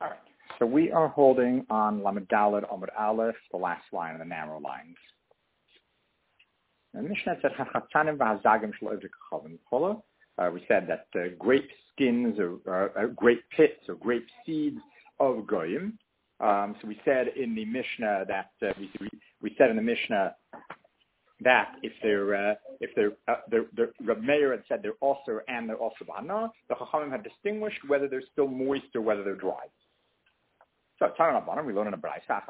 All right. So we are holding on Lamed Daled Amud Aleph, the last line of the narrow lines. And Mishnah said, we said that grape skins or grape pits or grape seeds of goyim. So we said in the Mishnah that we said in the Mishnah that if Reb Meir had said they're also and they're also b'hana, the Chachamim had distinguished whether they're still moist or whether they're dry. So we learn in a brayso,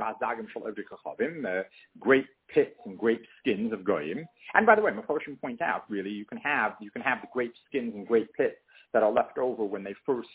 grape pits and grape skins of goyim. And by the way, Mephoshim point out, really, you can have the grape skins and grape pits that are left over when they first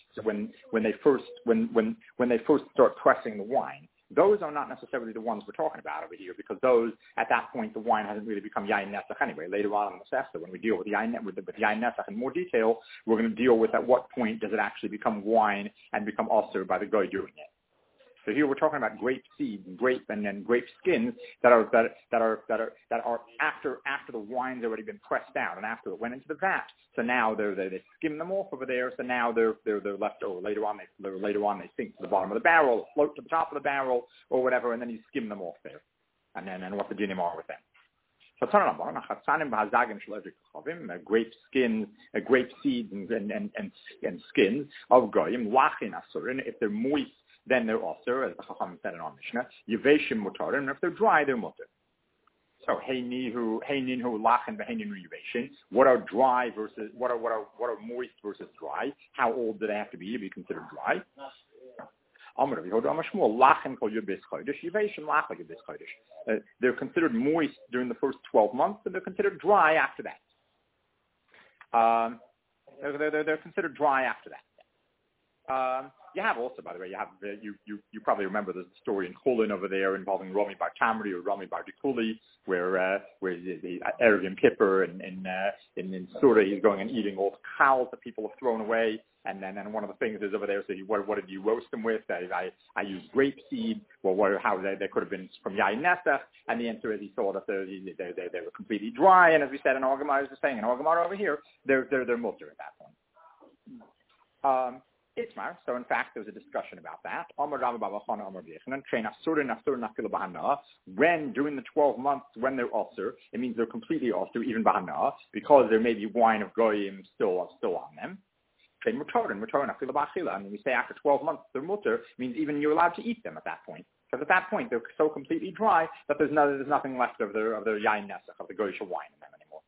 start pressing the wine. Those are not necessarily the ones we're talking about over here, because those, at that point, the wine hasn't really become yain nesach anyway. Later on in the Sefta, when we deal with the yain nesach in more detail, we're going to deal with at what point does it actually become wine and become usher by the goy doing it. So here we're talking about grape seeds and grape skins that are after the wine's already been pressed out and after it went into the vat. So now they skim them off over there. So now they're left over. Later on they sink to the bottom of the barrel, float to the top of the barrel, or whatever, and then you skim them off there. And what the dinim are with them. So grape skins, grape seeds and skins of goyim lachin asurin. If they're moist, then they're also, as the Chacham said in our Mishnah, Yeveshim Mutarim, and if they're dry, they're Mutar. So, Heininhu Lachin V'Heininu Yeveshim. What are dry versus, what are moist versus dry? How old do they have to be considered dry? They're considered moist during the first 12 months, and they're considered dry after that. They're considered dry after that. You have also, by the way, you probably remember the story in Chulin over there involving Rami Bar Tamri or Rami Bar Dikuli, where the Erev Yom Kippur in Surah he's going and eating all the cows that people have thrown away, and then one of the things is over there. So what did you roast them with? I used grape seed. Well, how they could have been from Yain Nesach, and the answer is he saw that they were completely dry, and as we said in Orgamar, is saying in Orgamar over here, they're mutter at that point. So in fact, there was a discussion about that. When during the 12 months when they're usher, it means they're completely usher, even bahana, because there may be wine of goyim still on them. And when we say after 12 months they're mutter, means even you're allowed to eat them at that point. Because at that point they're so completely dry that there's nothing left of their yain nesach, of the goyish wine in them anymore.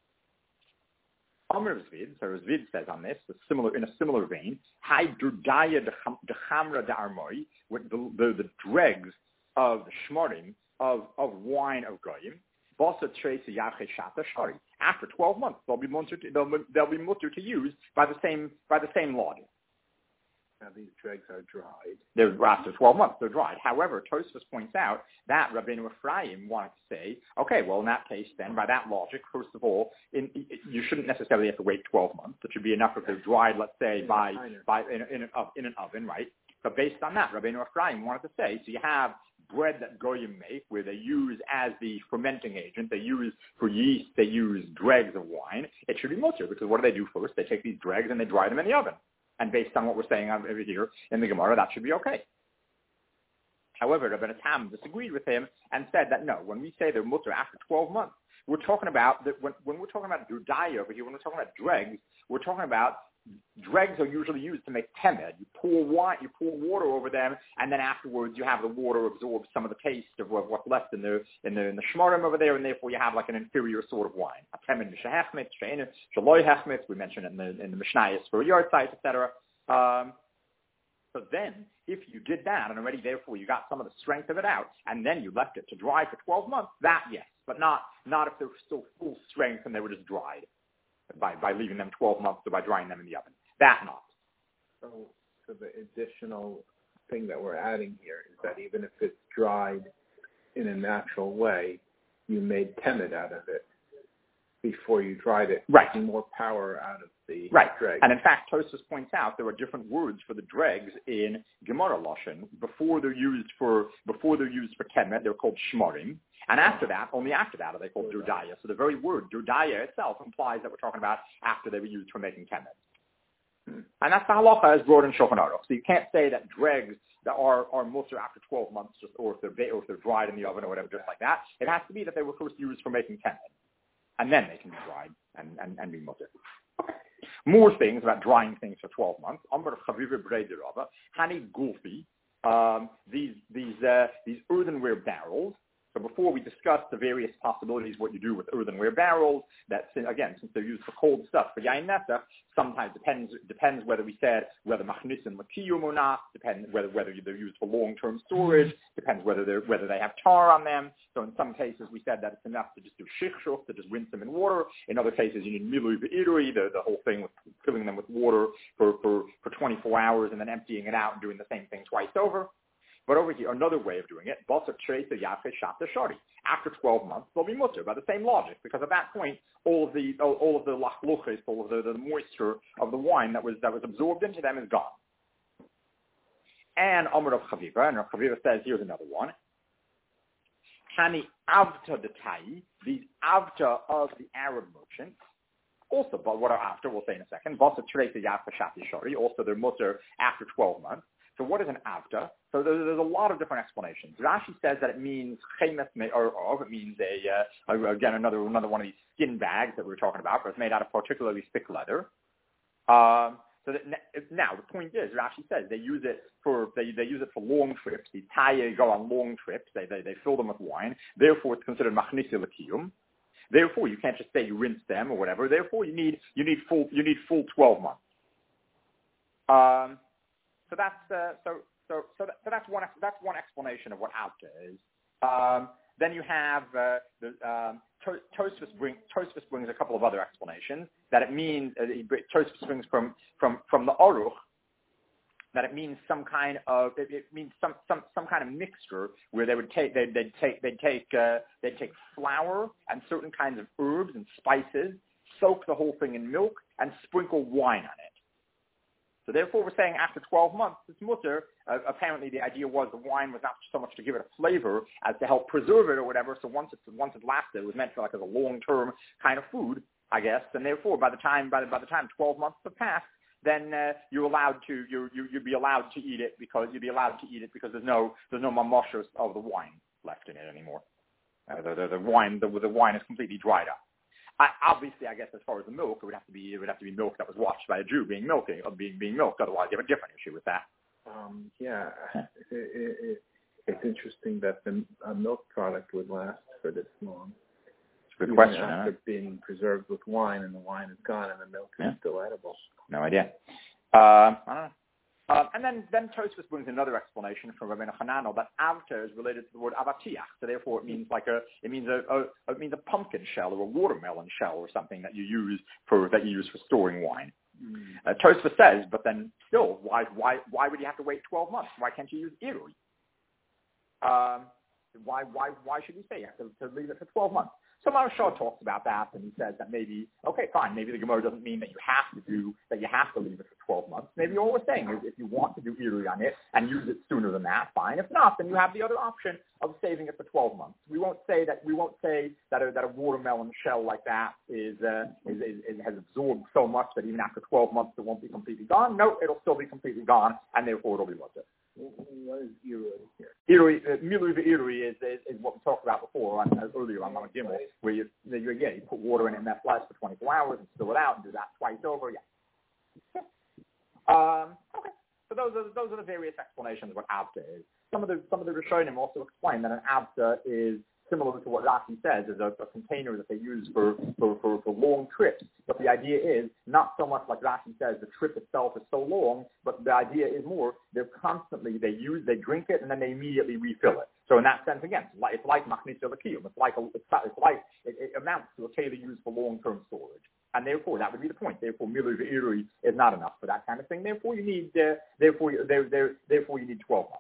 Amr Zvid, so Zvid says on this, in a similar vein, Hai Durdaya de Chamra de Armoi, with the dregs of the shmorim of wine of goyim, Bosa Tracy Yache Shata Shari. After 12 months, they'll be mutter to use by the same law. Now these dregs are dried. They're after 12 months, they're dried. However, Tosfos points out that Rabbeinu Ephraim wanted to say, okay, well in that case, then by that logic, first of all, you shouldn't necessarily have to wait 12 months. It should be enough if they're dried, let's say, in an oven, right? But based on that, Rabbeinu Ephraim wanted to say, so you have bread that goyim make, where they use as the fermenting agent, they use for yeast, they use dregs of wine. It should be mutter, because what do they do first? They take these dregs and they dry them in the oven. And based on what we're saying over here in the Gemara, that should be okay. However, Rabbeinu Tam disagreed with him and said that no, when we say they're mutter after 12 months, we're talking about that when we're talking about durdaya over here, when we're talking about dregs, we're talking about dregs are usually used to make temed. You pour water over them, and then afterwards you have the water absorb some of the taste of what's left in the shmorim over there, and therefore you have like an inferior sort of wine. A temed mishahechmitz, she'ena shaloi hechmitz. We mentioned it in the Mishnayos for yard sites, etc. So then, if you did that, and already therefore you got some of the strength of it out, and then you left it to dry for 12 months, that yes, but not if they're still full strength and they were just dried. By leaving them 12 months or by drying them in the oven. That not. So the additional thing that we're adding here is that even if it's dried in a natural way, you made temed out of it before you dried it. Right. Getting more power out of the dregs. And in fact, Tosfos points out there are different words for the dregs in Gemara Lashon. Before they're used for temed, they're called shmorim. And only after that are they called durdaya. So the very word durdaya itself implies that we're talking about after they were used for making temed. And that's the halacha as brought in Shulchan Aruch. So you can't say that dregs that are mutter after 12 months, just or if they're dried in the oven or whatever, just like that. It has to be that they were first used for making temin, and then they can be dried and be mutter. Okay. More things about drying things for 12 months. Amar Chaviva Brei Derava, Hani Gulfi. These earthenware barrels. So before we discussed the various possibilities, what you do with earthenware barrels, that again, since they're used for cold stuff, for yain nesach, sometimes depends whether we said whether machnisin l'kiyum or not, depends whether they're used for long-term storage, depends whether they have tar on them. So in some cases we said that it's enough to just do shichshuf, to just rinse them in water. In other cases you need milui ve'irui, the whole thing with filling them with water for 24 hours and then emptying it out and doing the same thing twice over. But over here, another way of doing it, after 12 months, they'll be mutter by the same logic, because at that point, all of the lachluchis, all of the moisture of the wine that was absorbed into them is gone. And Amar of Chaviva, and Chaviva says, here's another one. Hani avta detai, these avta of the Arab merchants, also, but what are after, we'll say in a second, also they're mutter after 12 months. So what is an avta? So there's a lot of different explanations. Rashi says that it means chemes me'orov. It means again another one of these skin bags that we were talking about, but it's made out of particularly thick leather. So that now the point is, Rashi says they use it for long trips. These taye go on long trips. They fill them with wine. Therefore, it's considered machnisi l'kiyum. Therefore, you can't just say you rinse them or whatever. Therefore, you need full 12 months. So that's one explanation of what avta is. Then you have Tosfos brings a couple of other explanations that it means. Tosfos brings from the Aruch that it means some kind of mixture where they'd take flour and certain kinds of herbs and spices, soak the whole thing in milk, and sprinkle wine on it. So therefore, we're saying after 12 months, it's mutter. Apparently, the idea was the wine was not so much to give it a flavor as to help preserve it or whatever. So once it lasted, it was meant for like as a long-term kind of food, I guess. And therefore, by the time 12 months have passed, then you'd be allowed to eat it because there's no mamoshos of the wine left in it anymore. The wine is completely dried up. Obviously, I guess as far as the milk, it would have to be milk that was watched by a Jew being milked. Otherwise, you have a different issue with that. It's interesting that a milk product would last for this long. It's a good question. After being preserved with wine, and the wine is gone, and the milk is still edible. No idea. I don't know. And then Tosfos brings another explanation from Rabbeinu Hananel that avta is related to the word avatiach. So therefore, it means a pumpkin shell or a watermelon shell or something that you use for storing wine. Tosfos says, but then still, why would you have to wait 12 months? Why can't you use irui? Why should we say you have to leave it for 12 months? So Maharshal talks about that, and he says that maybe the Gemara doesn't mean that you have to leave it for 12 months. Maybe all we're saying is if you want to do irui on it and use it sooner than that, fine. If not, then you have the other option of saving it for 12 months. We won't say that a watermelon shell like that has absorbed so much that even after 12 months it won't be completely gone. No, it'll still be completely gone, and therefore it'll be worth it. What is irui here? Milui ve'irui is what we talked about before earlier on Gimel, where you put water in it and that flies for 24 hours and spill it out and do that twice over. Yeah. Okay. So those are the various explanations of what avta is. Some of the Rishonim also explain that an avta is similar to what Rashi says, is a container that they use for long trips. But the idea is not so much like Rashi says, the trip itself is so long, but the idea is more they drink it and then they immediately refill it. So in that sense, again, it's like machnisa l'kiyum. It amounts to a keli used for long-term storage. And therefore, that would be the point. Therefore, milui ve'irui is not enough for that kind of thing. Therefore, you need 12 months.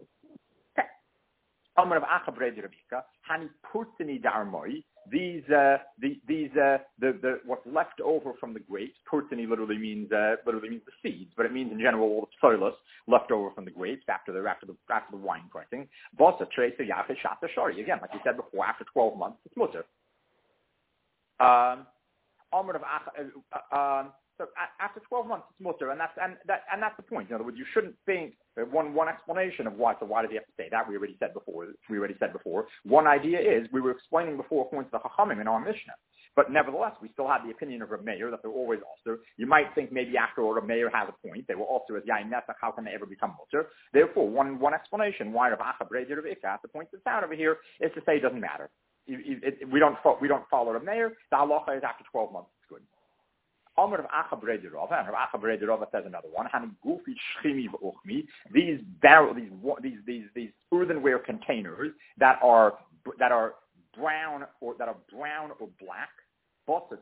These what's left over from the grapes. Purtini literally means the seeds, but it means in general all the psoilus left over from the grapes after the wine pressing. Again, like we said before, after 12 months it's mutter. So after 12 months, it's mutter, and that's the point. In other words, you shouldn't think that one explanation of why. So why does he have to say that? We already said before. One idea is we were explaining before according to the Chachamim in our Mishnah. But nevertheless, we still have the opinion of Reb Meir that they're always also. You might think maybe after all, Reb Meir has a point. They were also as Yain Nesach. How can they ever become mutter? Therefore, one explanation why Rav Acha Breder of Ikka, the point that's out over here, is to say it doesn't matter. We don't follow Reb Meir. The halacha is after 12 months it's good. Amar of Acha Brederov, and Rav Acha Brederov says another one. These earthenware containers that are brown or black. After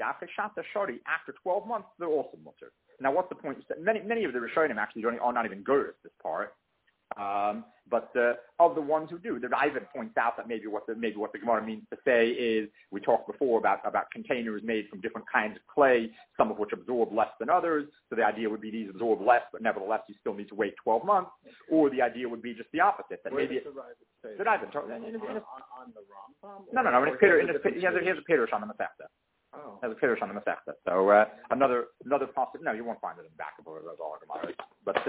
12 months, they're also mutter. Now, what's the point? Many of the Rishonim actually are not even good at this part. But of the ones who do, the Ivan points out that maybe what the Gemara means to say is we talked before about containers made from different kinds of clay, some of which absorb less than others. So the idea would be these absorb less, but nevertheless you still need to wait 12 months. Or the idea would be just the opposite, that maybe it's the Ivan on the Rambam. No. He has a Pirush on the Masechta. Oh. Has a Pirush on the Masechta. So another possible. No, you won't find it in the back of those all Gemara. But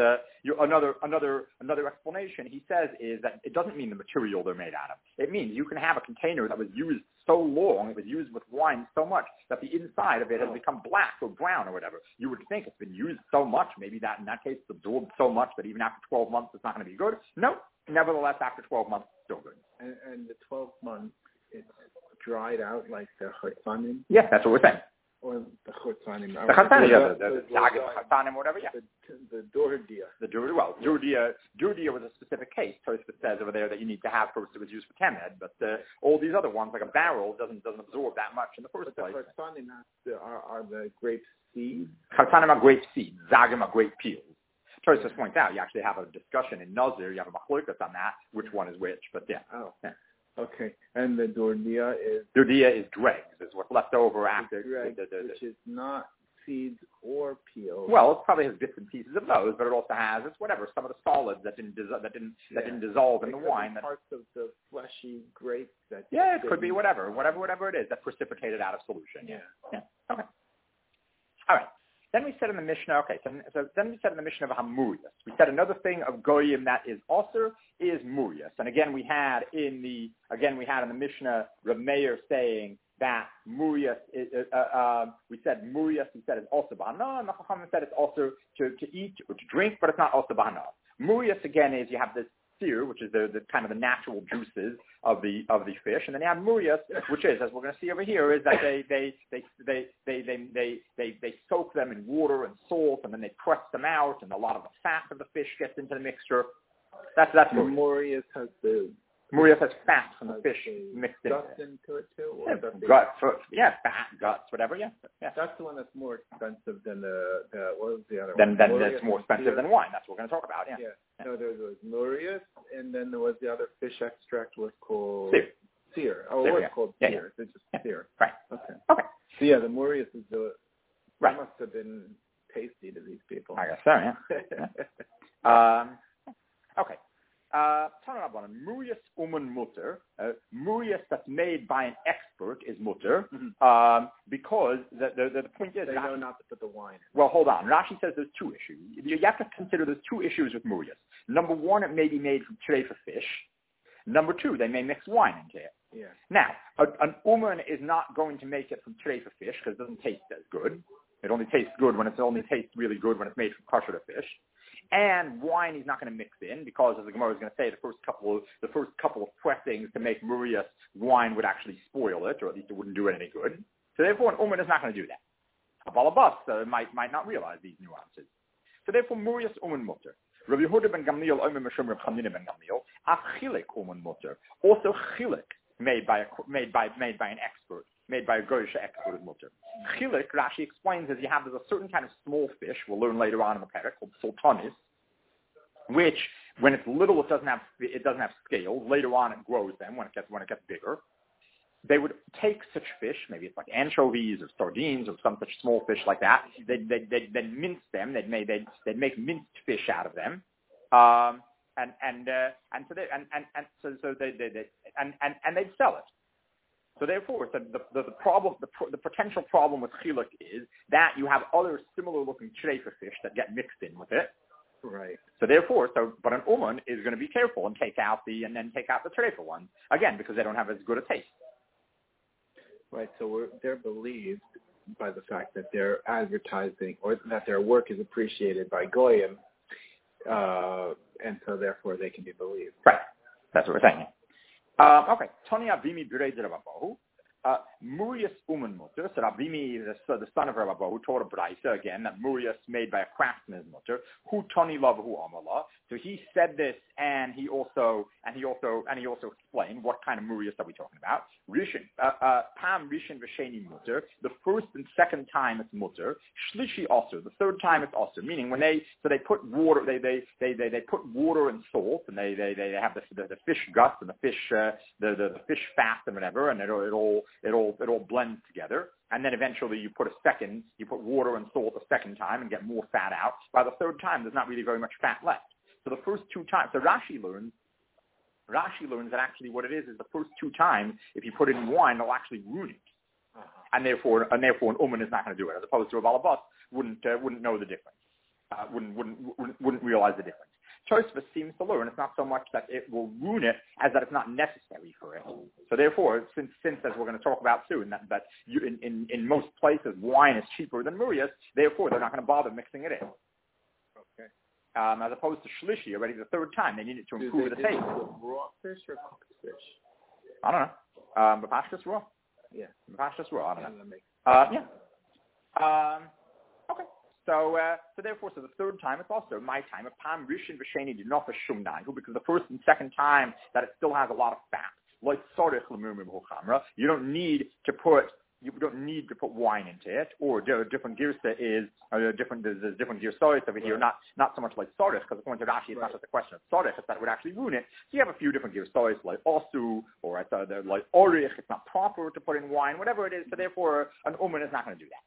another explanation he says is that it doesn't mean the material they're made out of. It means you can have a container that was used so long, it was used with wine so much that the inside of it has become black or brown or whatever. You would think it's been used so much, maybe that in that case it's absorbed so much that even after 12 months it's not going to be good. No, nevertheless after 12 months it's still good. And the 12 months it's dried out like the chutzanim? Yeah, that's what we're saying. Or the chutzanim. The chutzanim, the chutzanim, whatever, yeah. The dordia. Dordia was a specific case. Tosfos says over there that you need to have first it was used for kemed, but all these other ones, like a barrel, doesn't absorb that much in the first place. The chutzanim are the grape seeds? Chutzanim are grape seeds. Zagim are grape peels. Tosfos points out you actually have a discussion in Nazir. You have a machlokas on that, which one is which, but yeah. Oh. Yeah. Okay, and the dordia is? Dordia is dregs. It's what's left over after. Which is not seeds or peels. Well, it probably has bits and pieces of those, but it also has some of the solids that didn't dissolve in the wine. Parts of the fleshy grape that. Yeah, it could be whatever it is that precipitated out of solution. Yeah. Okay. All right. Then we said in the Mishnah, so then we said in the Mishnah of Hamurias. We said another thing of Goyim that is Osir is Murias. And again we had in the Mishnah Reb Meir saying that Murias we said Murias, he said it's Osir B'Hana, and the Chachamim said it's Osir to eat or to drink, but it's not Osir B'Hana. Murias again is you have this sear, which is the kind of the natural juices of the fish, and then you have murias, which is, as we're going to see over here, is that they soak them in water and salt, and then they press them out, and a lot of the fat of the fish gets into the mixture. That's Murias has the Murias has fat from the fish mixed in. Guts into it too? Or fat, guts, whatever. Yeah. That's the one that's more expensive than the what was the other one? Then that's more expensive than wine. That's what we're going to talk about. Yeah. No, there was Murias, and then there was the other fish extract was called sear. Oh, it was called sear. It's just sear. Right. Okay. So yeah, the Murias is that must have been tasty to these people. I guess so. Yeah. Okay. Murias mutter. Murias that's made by an expert is mutter, because the point is they know not to put the wine in. Well, hold on. Rashi says there's two issues. You have to consider there's two issues with Murias. Number one, it may be made from trefa fish. Number two, they may mix wine into it. Yeah. Now, an uman is not going to make it from trefa fish because it doesn't taste as good. It only tastes really good when it's made from kosher fish. And wine he's not going to mix in because, as the Gemara is going to say, the first couple of pressings to make Murias wine would actually spoil it, or at least it wouldn't do it any good. So therefore, an uman is not going to do that. A balabas might not realize these nuances. So therefore, Murias uman mutter. Rabbi Yehuda ben Gamliel, Omer Meshum Rabbi Chanina ben Gamliel, achilek uman mutter. Also chilek made by an expert. Made by a Goyish expert is mutter. Chilik, Rashi explains, there's a certain kind of small fish, we'll learn later on in the parak, called sultanis, which, when it's little, it doesn't have scales. Later on, it grows them when it gets bigger. They would take such fish, maybe it's like anchovies or sardines or some such small fish like that. They'd mince them. They'd make minced fish out of them. And they'd sell it. So therefore, the problem, the potential problem with chiluk is that you have other similar-looking treifa fish that get mixed in with it. Right. So therefore, but an uman is going to be careful and take out the treifa ones again because they don't have as good a taste. Right. So they're believed by the fact that they're advertising or that their work is appreciated by goyim, and so therefore they can be believed. Right. That's what we're saying. Okay. Tony Avimi B'Rei Rabahu. Murias Uman Mutter. So Avimi, the son of Rabahu, taught a Braisa again that Murias made by a craftsman's mutter. Hu Tony Lahu Amala. So he said this, and he also explained what kind of Murias are we talking about. Rishon, Pam Rishon V'Sheni Mutter. The first and second time it's mutter. Shlishi also. The third time it's also. Meaning when they put water, they put water and salt, and they have the fish guts and the fish fat and whatever, and it all blends together. And then eventually you put water and salt a second time and get more fat out. By the third time, there's not really very much fat left. So the first two times, so Rashi learns that actually what it is the first two times, if you put it in wine, it'll actually ruin it. Uh-huh. And therefore an uman is not going to do it, as opposed to a balabas wouldn't know the difference, wouldn't realize the difference. Tosfos seems to learn it's not so much that it will ruin it as that it's not necessary for it. So therefore, since as we're going to talk about soon, that in most places wine is cheaper than murias, therefore they're not going to bother mixing it in. Okay. As opposed to shlishi, already the third time, they need it to improve the taste. Raw fish or cooked fish? I don't know. But pashtus raw. Yeah. Pashtus raw. I don't know. Yeah. Okay. So therefore, the third time it's also my time of Pam Rishon V'Sheni did not shumnahu, because the first and second time that it still has a lot of fat. Like sorich l'mumim huchamra, you don't need to put wine into it. Or different girsa is there's different girsois over here, not so much like sorich, because according to Rashi it's not just a question of sorich, it's that it would actually ruin it. So you have a few different girsois like osu or like orich. It's not proper to put in wine, whatever it is. So therefore, an uman is not going to do that.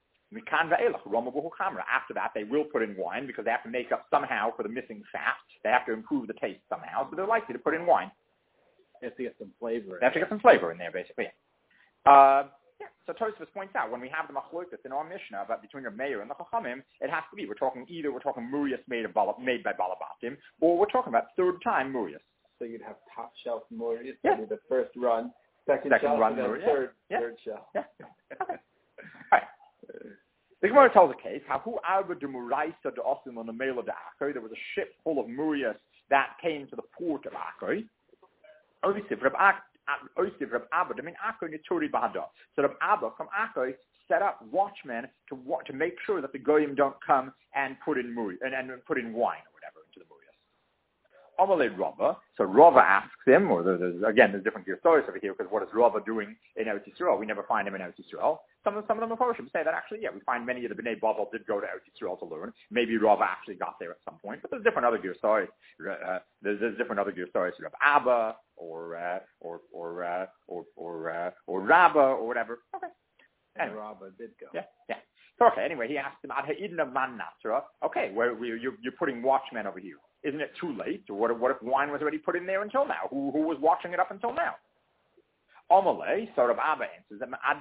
After that, they will put in wine because they have to make up somehow for the missing fat. They have to improve the taste somehow, so they're likely to put in wine. They have to get some flavor. They have to get some flavor in there, basically. So Tosfos points out when we have the machlokas in our Mishnah about between the Meir and the Chachamim, it has to be we're talking murias made by balabatim, or we're talking about third time murias. So you'd have top shelf murias, yeah. The first run, second shelf, run, and then murias. third shelf. Yeah. Okay. All right. The Gemara tells a case how there was a ship full of murias that came to the port of Akoi. So Reb Abba from Akoi set up watchmen to make sure that the goyim don't come and put in wine or whatever into the murias. Amalei Rava. So Rava asks him, or there's different stories over here because what is Rava doing in Eretz Yisrael? We never find him in Eretz Yisrael. Some of them Mephoshim say that actually, we find many of the Bnei Bavel did go to Eretz Yisrael to learn. Maybe Rava actually got there at some point, but there's different other stories. There's different other stories. Reb Abba or Rabba or whatever. Okay. Anyway. Rabba did go. Yeah. So okay. Anyway, he asked him, okay, you're putting watchmen over here. Isn't it too late? Or what if wine was already put in there until now? Who was watching it up until now? Amalei, so Rav Abba answers,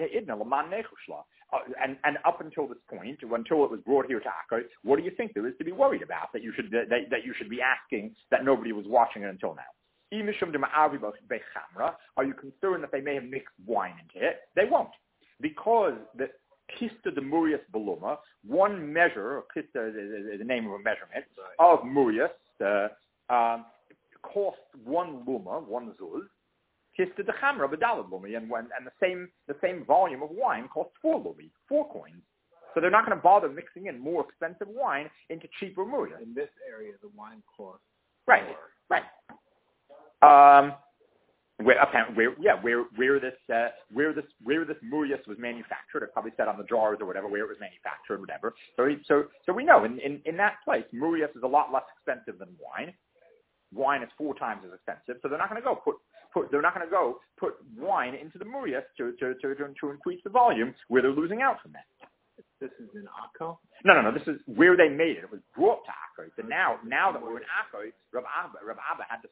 and up until this point, until it was brought here to Akko, what do you think there is to be worried about that you should be asking that nobody was watching it until now? Are you concerned that they may have mixed wine into it? They won't, because the Kista de Murias Beluma, one measure, Kista is the name of a measurement, of Murias, cost one luma, one zuz. Kista de Chamra B'dalad lumi, and the same volume of wine costs 4 lumi, 4 coins. So they're not going to bother mixing in more expensive wine into cheaper Murias. In this area, the wine costs. Right. Where this murias was manufactured, it probably said on the jars or whatever where it was manufactured, whatever. So we know in that place, murias is a lot less expensive than wine. Wine is 4 times as expensive, so they're not going to go put wine into the murias to increase the volume where they're losing out from that. This is in Akko? No. This is where they made it. It was brought to Akko. So now that we're in Akko, Rav Abba had to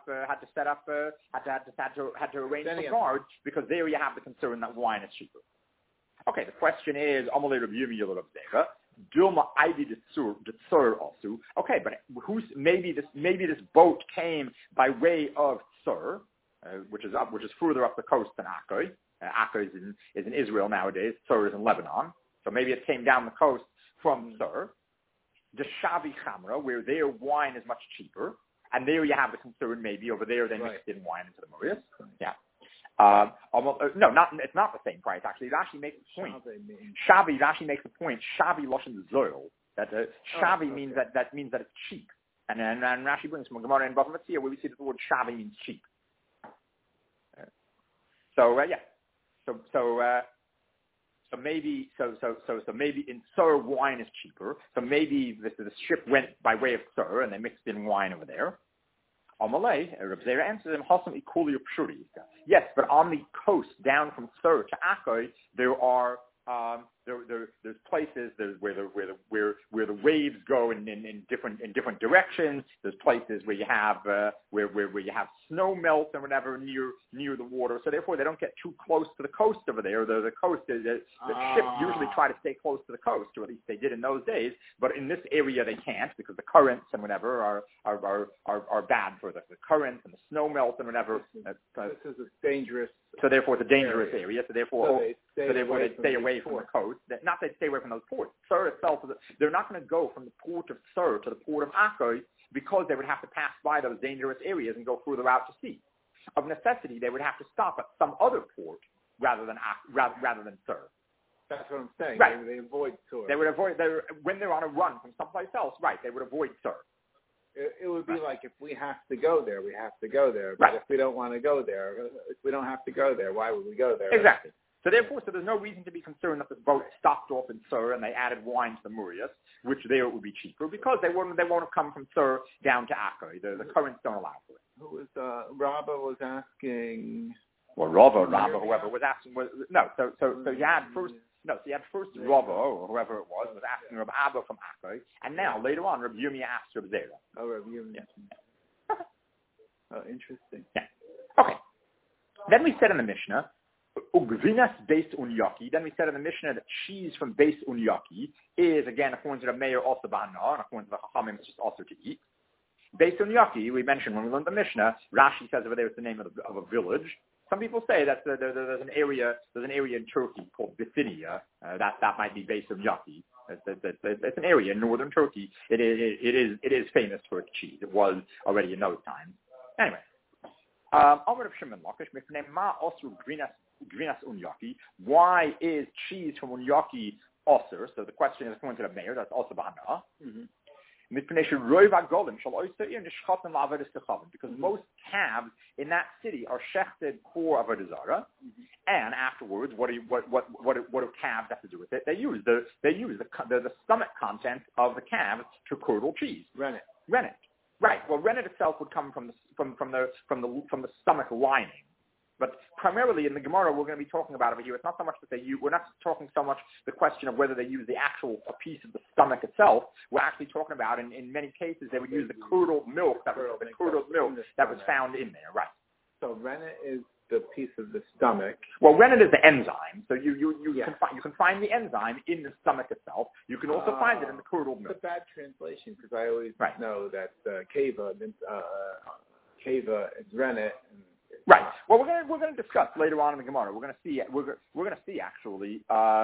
arrange for guards because there you have the concern that wine is cheaper. Okay, the question is, Amalei Rav Yirmiyah Rav Zera, Dilma Ivy the Tsur also. Okay, but maybe this boat came by way of Tsur, which is further up the coast than Akko. Akko is in Israel nowadays. Tsur is in Lebanon. So maybe it came down the coast from Tsur. The Shavi Chamra, where their wine is much cheaper, and there you have the concern maybe over there they mixed in wine into the Maurice. Yeah. It's not the same price actually. It actually makes a point. Shavi actually makes a point. Shavi Loshen Zoil. That Shavi means that it's cheap. And Rashi brings from Gemara in Bava Metzia where we see that the word Shavi means cheap. So maybe in Tsur wine is cheaper. So maybe the ship went by way of Tsur and they mixed in wine over there. Amalei, Reb Zera answers him, Hasam Ikuli Pshuri. Yes, but on the coast down from Tsur to Akko, there are there's places where the waves go in different directions. There's places where you have where you have snow melt and whatever near the water. So therefore, they don't get too close to the coast over there. The coast is the ships usually try to stay close to the coast, or at least they did in those days. But in this area, they can't because the currents and whatever are bad for the currents and the snow melt and whatever. This is a dangerous. So therefore, it's a dangerous area. So therefore, they stay away from the coast. Not that they stay away from those ports. Tsur itself, they're not going to go from the port of Tsur to the port of Akko because they would have to pass by those dangerous areas and go further out to sea. Of necessity, they would have to stop at some other port rather than Tsur. That's what I'm saying. Right. They avoid Tsur. They would avoid when they're on a run from someplace else. Right. They would avoid Tsur. It would be like if we have to go there, we have to go there. But right. If we don't want to go there, if we don't have to go there, why would we go there? Exactly. So therefore, there's no reason to be concerned that this boat stopped off in Tsur and they added wine to the Murias, which there would be cheaper because they won't have come from Tsur down to Akko. The currents don't allow for it. Who was Rabba was asking? Well, Rabba, whoever was asking So you had first. No, so you had first Rabba, or whoever it was asking Rabbi Abba from Akko, and now later on, Rabbi Yirmiyah asked Rabbi Zera. Oh, Rabbi Yirmiyah. Yeah. Oh, interesting. Yeah. Okay. Then we said in the Mishnah, Ugvinas based unyaki. Then we said in the Mishnah that cheese from based unyaki is, again, according to the mayor, also bana, and according to the Chachamim, it's just also to eat. Based unyaki, we mentioned when we learned the Mishnah, Rashi says over there it's the name of a village. Some people say that there's an area in Turkey called Bithynia that might be based on Yaki. It's an area in northern Turkey. It is famous for its cheese. It was already in those times. Anyway, Amar of Shimon Lakish name Ma Osur Grinas Unyaki. Why is cheese from Unyaki Osur? So the question is according to the mayor. That's also Bahana. Because most calves in that city are shechted for avodah zarah, and afterwards, what do calves have to do with it? They use the stomach content of the calves to curdle cheese. Rennet. Right. Well, rennet itself would come from the stomach lining. But primarily in the Gemara, we're going to be talking about over here. It's not so much that we're not talking so much the question of whether they use the actual piece of the stomach itself. We're actually talking about, in many cases, they would use the curdled milk that was found in there, right? So rennet is the piece of the stomach. Well, rennet is the enzyme. So you can find the enzyme in the stomach itself. You can also find it in the curdled milk. It's a bad translation because I always know that keva is rennet. Right. Well, we're going to discuss later on in the Gemara. We're going to see actually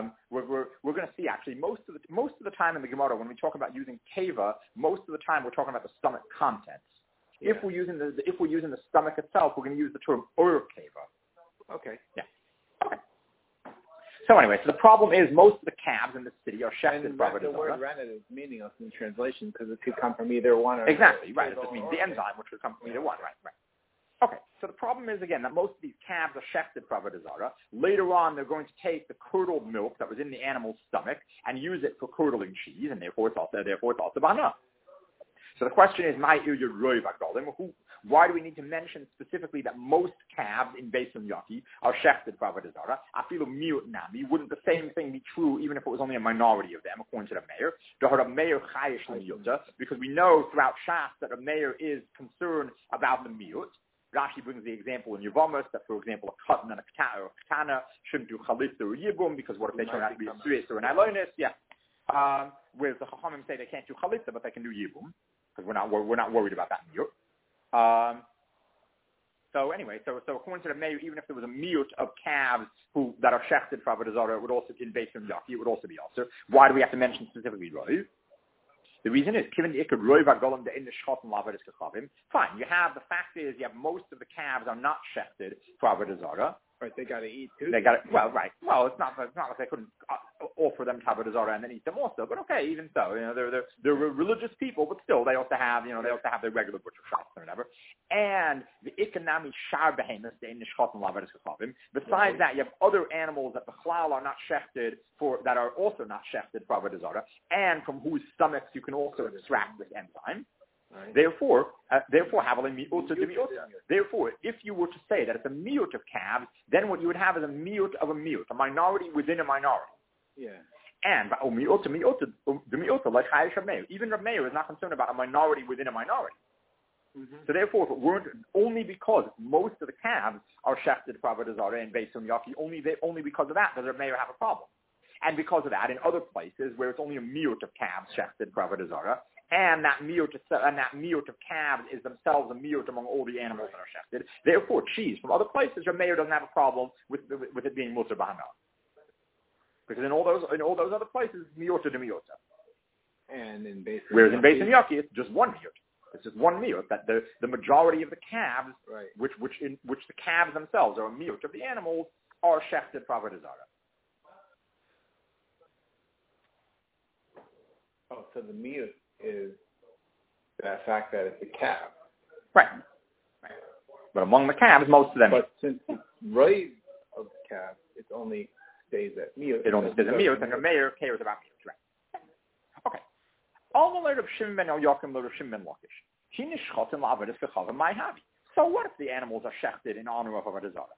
most of the time in the Gemara when we talk about using keva, most of the time we're talking about the stomach contents. Yeah. If we're using the stomach itself, we're going to use the term ur keva. Okay. Yeah. Okay. So anyway, the problem is most of the calves in the city are shechted. The word rennet is meaningless in translation because it could come from either one or exactly right. It just means the enzyme, which would come from either one. Right. Okay, so the problem is, again, that most of these calves are shechted for avodah zarah. Later on, they're going to take the curdled milk that was in the animal's stomach and use it for curdling cheese, and therefore it's also bana. So the question is, Why do we need to mention specifically that most calves in Beis Yaki are shechted for Avodah Zarah? Afilu miut nami. Wouldn't the same thing be true even if it was only a minority of them, according to the mayor? Because we know throughout Shas that a mayor is concerned about the miut. Rashi brings the example in Yevamos that, for example, a katan and a katana shouldn't do chalitza or yibum because what if they turn out to be a suis or an alonis? Yeah. Whereas the Chachamim say they can't do chalitza, but they can do yibum because we're not worried about that miut. So anyway, so according to the mayor, even if there was a miut of calves that are shechted for Avodah Zarah, it would also in Beis Yaki, it would also be also. Why do we have to mention specifically Roiv? The reason is, fine, you have, the fact is, you have most of the calves are not shechted for Avodah Zarah. Right, they got to eat too. They got it. Well, right. Well, it's not like they couldn't offer them Avodah Zarah and then eat them also. But okay, even so, they're religious people, but still, they also have, they also have their regular butcher shops or whatever. And the ikonami shar behemoths, the nishchot and lavadas kachavim. Besides that, you have other animals that the chalal are not shechted that are also not shechted for Avodah Zarah, and from whose stomachs you can also extract this enzyme. Right. Therefore, if you were to say that it's a miut of calves, then what you would have is a miut of a miut, a minority within a minority. Yeah. And like even Reb Meir is not concerned about a minority within a minority. Mm-hmm. So therefore, if it weren't only because most of the calves are shechted for Avodah Zarah and Beis Yaki, only because of that does Reb Meir have a problem. And because of that, in other places where it's only a miut of calves shechted for Avodah Zarah, and that miut of calves is themselves a miut among all the animals that are shechted. Therefore, cheese from other places, Reb Meir doesn't have a problem with it being mutar b'hana, because in all those other places, miuta de miuta. And in Beis whereas in Beis Yaki, it's just one miut. It's just one miut that the majority of the calves, right, which the calves themselves are a miut of the animals, are shechted for Avodah Zarah. Oh, so the miut is that fact that it's a calf. Right. But among the calves, most of them. But since it's raised of the calf, it only stays at miut. It only stays at miut, and the mayor cares about miut. Right. Okay. All the later of Shimon ben Yochim, later of Shimon ben Lakish. He nishchot and la'avodas k'chavim my havi. So what if the animals are shechted in honor of Avodah Zarah?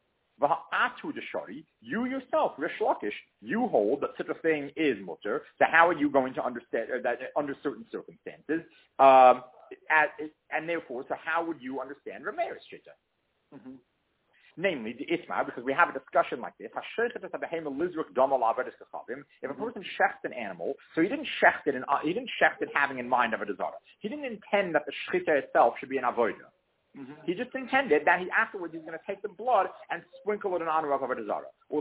You yourself, Rish Lakish, you hold that such a thing is mutter. So how are you going to understand that under certain circumstances? And therefore, so how would you understand Reb Meir's shita? Mm-hmm. Namely, the Isma, because we have a discussion like this. If a person shechts an animal, so he didn't shecht it having in mind Avodah Zarah. He didn't intend that the shchita itself should be an avodah. Mm-hmm. He just intended that afterwards he's going to take the blood and sprinkle it in honor of Avodah Zarah, or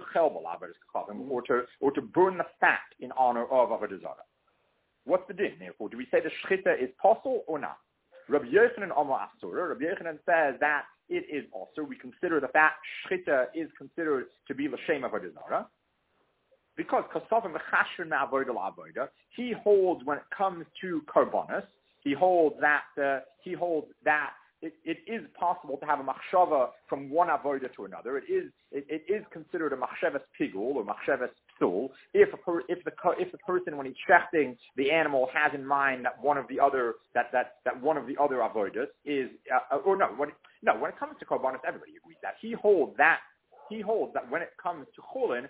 to burn the fat in honor of Avodah Zarah. What's the din? Therefore, do we say the shchita is possible or not? Rabbi Yochanan Amar Asura. Rabbi Yochanan says that it is also. We consider that shchita is considered to be l'shem Avodah Zarah, because kasavim v'chashrin ma'avodah la'avodah. He holds when it comes to karbonos. He holds that it is possible to have a machshava from one avodah to another. It is considered a machshavas pigul or machshavas psul if the person, when he's shechting the animal, has in mind that one of the other avodas is when it comes to karbanos, everybody agrees that he holds that when it comes to chulin,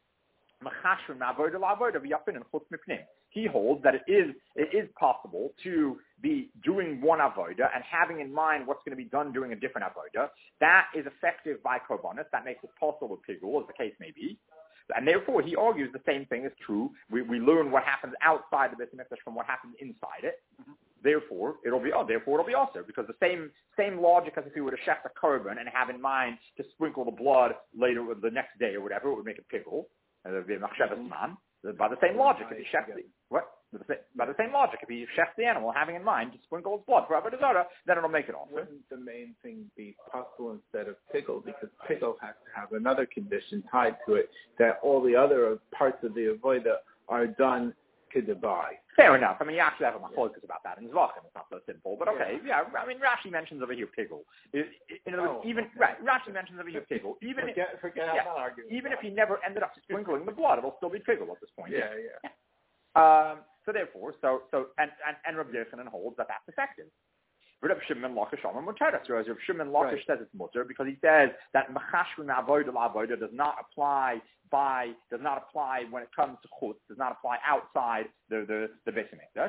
he holds that it is possible to be doing one avodah and having in mind what's going to be done doing a different avodah. That is effective by korbanos. That makes it possible with pigul, as the case may be. And therefore, he argues the same thing is true. We learn what happens outside the Beit HaMikdash from what happens inside it. Mm-hmm. Therefore, it'll be also, because the same logic as if you were to shecht a korban and have in mind to sprinkle the blood later or the next day or whatever, it would make a pigul. It would be a machshavas man. By the same logic, if he shechts the animal, having in mind to sprinkle his blood for Avodah Zarah, then it'll make it also. Wouldn't the main thing be possible instead of pigul? Because pigul has to have another condition tied to it, that all the other parts of the avodah are done kedabai. Fair enough. I mean, you actually have a machlokes about that in Zvachim. It's not so simple, but okay. Yeah, I mean, Rashi mentions over here pigul. In other words, Rashi mentions over here pigul. Even if he never ended up sprinkling the blood, it'll still be pigul at this point. Yeah. So therefore, and Rabbi Yochanan holds that that's effective. Reb Shimon Lakish Omer Muteres. Whereas Reb Shimon Lakish says it's mutter because he says that mechashrin avoda la'avoda does not apply when it comes to chutz, does not apply outside the Beis Hamikdash.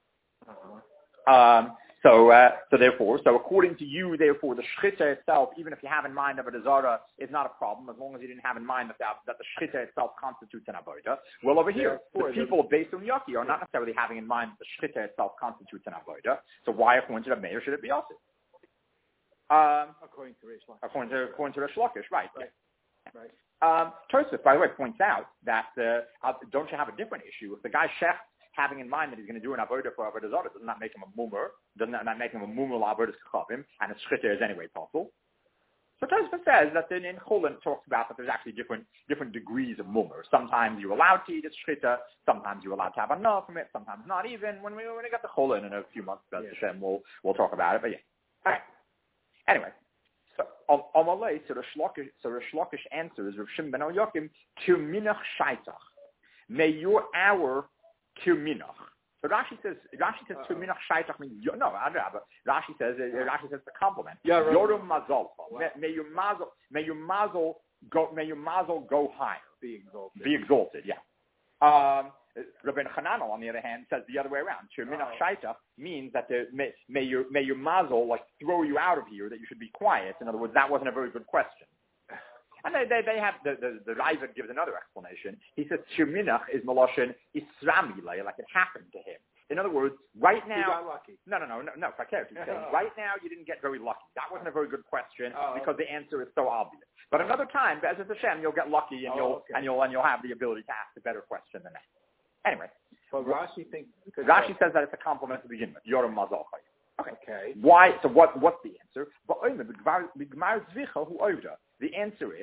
So according to you, therefore, the shchita itself, even if you have in mind avodah zara, is not a problem as long as you didn't have in mind that the shchita itself constitutes an avodah. Well, over here, the people of Beis Hamikdash are not necessarily having in mind that the shchita itself constitutes an avodah. So why, according to the mayor, should it be also? According to Rish Lakish. According to Rish Lakish, right. Right. Tosfos, by the way, points out that don't you have a different issue if the guy shech having in mind that he's going to do an avodah for avodah zarah, doesn't that make him a mummer? Doesn't that make him a mummer l'avodas kachavim? And a shchita is anyway possible. So Tosfos says that in Chulin talks about that there's actually different degrees of mummer. Sometimes you're allowed to eat a shchita, sometimes you're allowed to have enough from it, sometimes not even. When we get the Chulin in a few months, Hashem, we'll talk about it. But yeah, all right. Anyway. So Amalei, so Rish Lakish answers Rav Shimon ben Yochim to minach shaitach. May your hour to minach. So Rashi says to minach shaitach means no. Rashi says it's a compliment. Yorum mazal. May your mazel go higher. Be exalted. Yeah. Rabbeinu Hananel, on the other hand, says the other way around. Minach shaitach means that may your mazel like throw you out of here, that you should be quiet. In other words, that wasn't a very good question. And they have the Raavad gives another explanation. He says Minach is Maloshin Isramile, like it happened to him. In other words, right now, you got lucky. No. Right now, you didn't get very lucky. That wasn't a very good question because the answer is so obvious. But another time, Be'ezras Hashem, you'll get lucky and you'll have the ability to ask a better question than that. Anyway, but Rashi says that it's a compliment to begin with. Yoram Mazal. Okay. Why? So what's the answer? The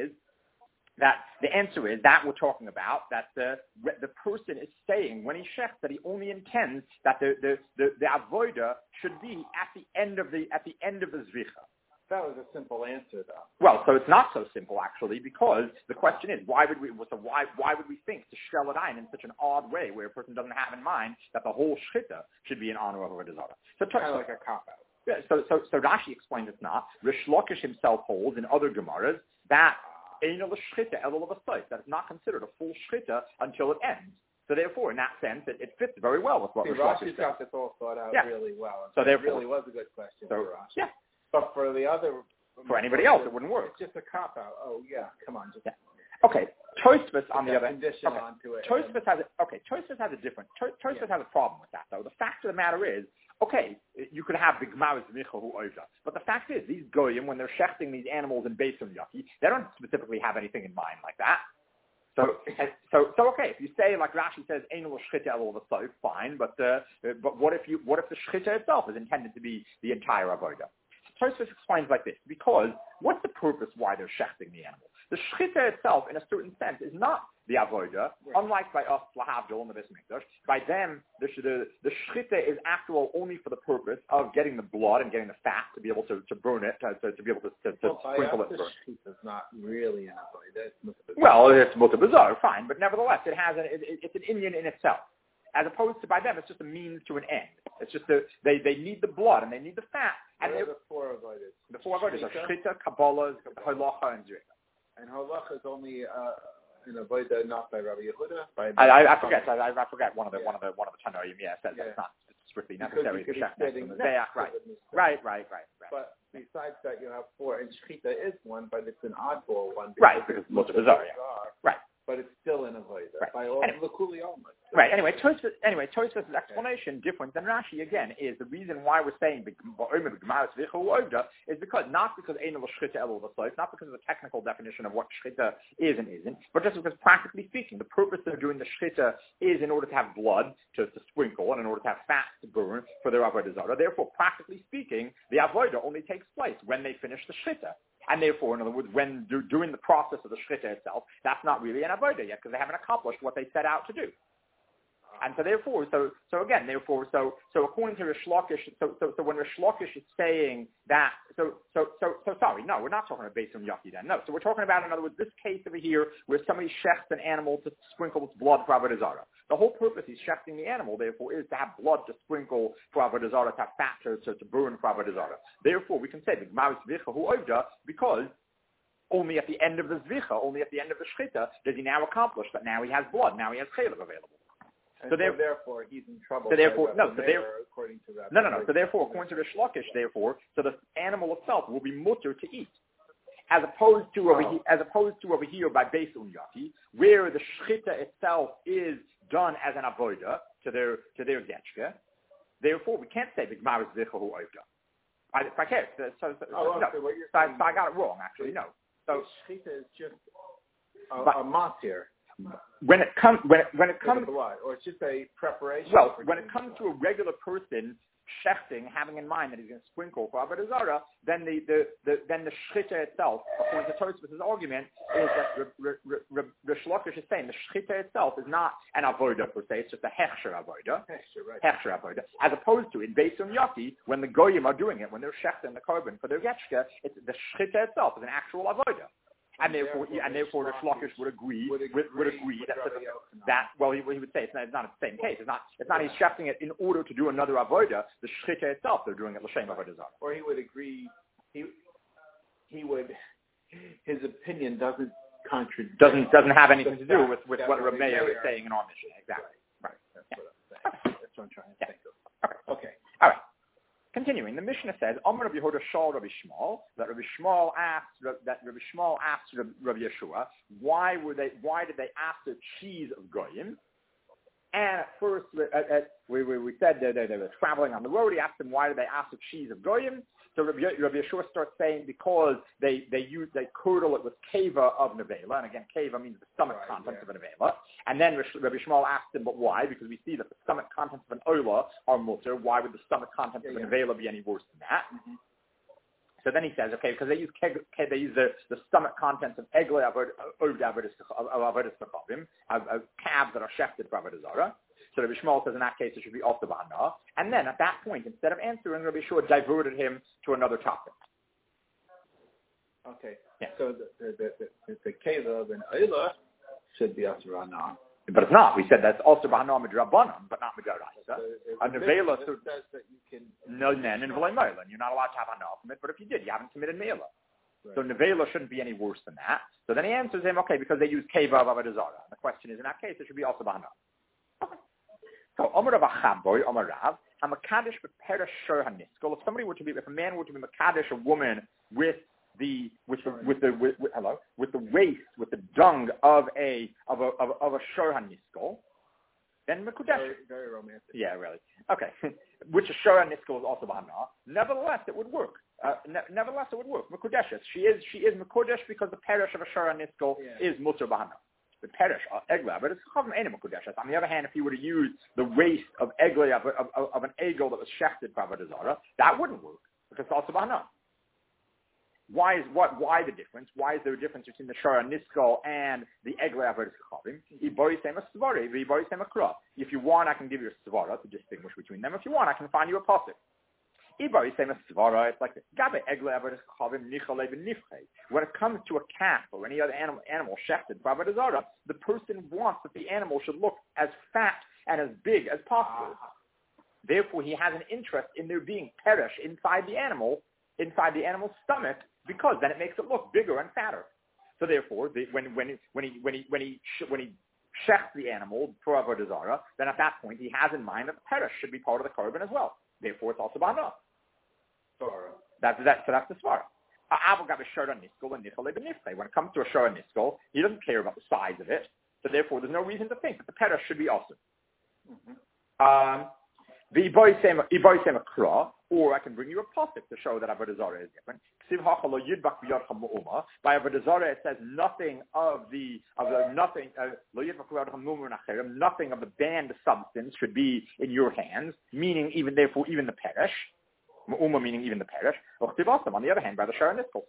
answer is that we're talking about that the person is saying when he shechs that he only intends that the avodah should be at the end of the zvicha. That was a simple answer, though. Well, so it's not so simple actually, because the question is why would we think to shell it in such an odd way where a person doesn't have in mind that the whole shchita should be in honor of avodah zarah? So kind of like a cop out. Yeah, so Rashi explains it's not. Rish Lakish himself holds in other Gemaras that that it's not considered a full shchita until it ends. So therefore, in that sense, it fits very well with what Rish Lakish says. Rashi's got this all thought out really well. So therefore, it really was a good question for Rashi. Yeah. But for the other... For anybody else, it wouldn't work. It's just a cop-out. Oh, yeah, come on. Okay. Tosfos, on the other hand... onto it. Tosfos has a problem with that, though. The fact of the matter is, okay, you could have the Gemara's Michahu Oivda, but the fact is, these Goyim, when they're shechting these animals in Beis Hamikdash, they don't specifically have anything in mind like that. So okay, if you say, like Rashi says, Einol Shchita El V'Sof, fine, but what if the Shchita itself is intended to be the entire Avodah? Tosfos explains like this, because what's the purpose why they're shechting the animal? The shchita itself, in a certain sense, is not the avodah, unlike by us, lahavdil, in the Beis Hamikdash. By them, the shchita is actual only for the purpose of getting the blood and getting the fat to be able to burn it, to be able to sprinkle it. The shchita is not really an avodah. It's mutar bizarre, fine, but nevertheless, it's an inyan in itself. As opposed to by them, it's just a means to an end. It's just they need the blood and they need the fat. And the four avodas. The four avodas are shchita, kabbalah, halacha, and zrika. And halacha is only an avodah not by Rabbi Yehuda. I forget one of the Tanoim. Yeah, says that it's not strictly necessary for shechting. Right. But besides that, you have four, and shchita is one, but it's an oddball one. Right, because it's mutar bizarre. Right. But it's still an avodah. Right. By all the kuli almost. Right. Anyway, Tosfos' explanation, different than Rashi, again, is the reason why we're saying is because not because Einol Shchita El V'Sof, not because of the technical definition of what shchita is and isn't, but just because practically speaking, the purpose of doing the shchita is in order to have blood to sprinkle and in order to have fat to burn for their avodah zarah. Therefore, practically speaking, the avodah only takes place when they finish the shchita. And therefore, in other words, when during the process of the shchita itself, that's not really an avodah yet because they haven't accomplished what they set out to do. And so therefore, so according to Rish Lakish, so when Rish Lakish is saying that, sorry, no, we're not talking about based on Yaki then. No, so we're talking about, in other words, this case over here where somebody shechts an animal to sprinkle its blood for Avodah Zarah. The whole purpose he's shechting the animal, therefore, is to have blood to sprinkle for Avodah Zarah, to have fat to burn for Avodah Zarah. Therefore, we can say because only at the end of the zvicha, only at the end of the shchita, does he now accomplish that now he has blood, now he has chaylev available. So therefore, he's in trouble. So therefore, according to that. No. So therefore, according to the Shlokish, so the animal itself will be mutter to eat, as opposed to over here by Beis Unyati, where the shchita itself is done as an avoda to their getchke. Therefore, we can't say b'gmar zvichahu oivda. I can't. So I got it wrong. Actually, no. So shchita is just a matir. When it comes blood, or it's just a preparation. Well, when it comes to a regular person shechting, having in mind that he's going to sprinkle for Avodah Zarah, then the shchita itself, according to Tosfos' argument, is that Rish Lakish is saying the shchita itself is not an avoda per se; it's just a hechsher avoda. Hechsher avoda, as opposed to in Beis Unyati, when the goyim are doing it, when they're shechting the korban for their getchka, it's the shchita itself is an actual avoda. And therefore, the Shlokish would agree that well, he would say it's not the same case. It's not he's shechting it in order to do another avoda. The shchita itself, they're doing it l'shem avodah zarah. Or he would agree. He would. His opinion doesn't contradict. Doesn't have anything to do with what Reb Meir is saying in our mission. Exactly. Right. That's what I'm trying to think of. Okay. All right. Continuing, the Mishnah says, Amar Rabbi Yehuda Shal Rabbi Shmuel, that Rabbi Shmuel asked Rabbi Yeshua, why did they ask the cheese of goyim? And at first, we said they were traveling on the road. He asked them, why did they ask the cheese of goyim? So Rabbi Yeshua starts saying because they curdle it with keva of nevela, and again, keva means the stomach contents of a nevela. And then Rabbi Shmuel asked him, but why? Because we see that the stomach contents of an oila are mutter. Why would the stomach contents of a nevela be any worse than that? Mm-hmm. So then he says, okay, because they use the stomach contents of egle avodas chachavim, calves that are shechted for avodah zarah. So Rabbi Shmuel says in that case it should be off the bahana. And then at that point, instead of answering, Rabbi Yeshua diverted him to another topic. Okay. Yeah. So the keva of an oila should be off the bahana. But it's not. We said that's also bahana midrabanan, but not midrabanan. A nevela says that you can no nen and v'lei meila, and you're not allowed to have hana from it. But if you did, you haven't committed meila. Right. So nevela shouldn't be any worse than that. So then he answers him, okay, because they use keva of avodah zarah. The question is, in that case, it should be also bahana. Okay. So Omer Rav Achabboy, Omer Rav, Hamakadosh b'peresh shor haniskol. If a man were to be makadosh a woman with the waste, with the dung of a shor haniskol, then mekudesh. Very romantic. Yeah, really. Okay, which a shor haniskol is also bahana. Nevertheless, it would work. Mekudeshes. She is mekudesh because the peresh of a shor haniskol is mutter bahana. The perish of egla, but it's chavim enim mekudeshes. On the other hand, if you were to use the waste of egla of an egel that was shechted for avodah zarah, that wouldn't work because it's also bahana. Why the difference? Why is there a difference between the shara niskol and the egla avodah chavim? If you want, I can give you a svara to distinguish between them. If you want, I can find you a pasuk. It's like when it comes to a calf or any other animal shechted by avodah zarah, the person wants that the animal should look as fat and as big as possible. Therefore, he has an interest in there being perish inside the animal's stomach, because then it makes it look bigger and fatter. So therefore, when he shechts the animal for avodah zarah, then at that point he has in mind that the perish should be part of the korban as well. Therefore, it's also bahana. That's the svara. When it comes to a shara niskol, he doesn't care about the size of it, so therefore there's no reason to think that the perish should be awesome. Or I can bring you a pasuk to show that avodah zarah is different. By avodah zarah, it says nothing of the banned substance should be in your hands, meaning even the perish. Meaning even the perish. On the other hand, by the shara niskol,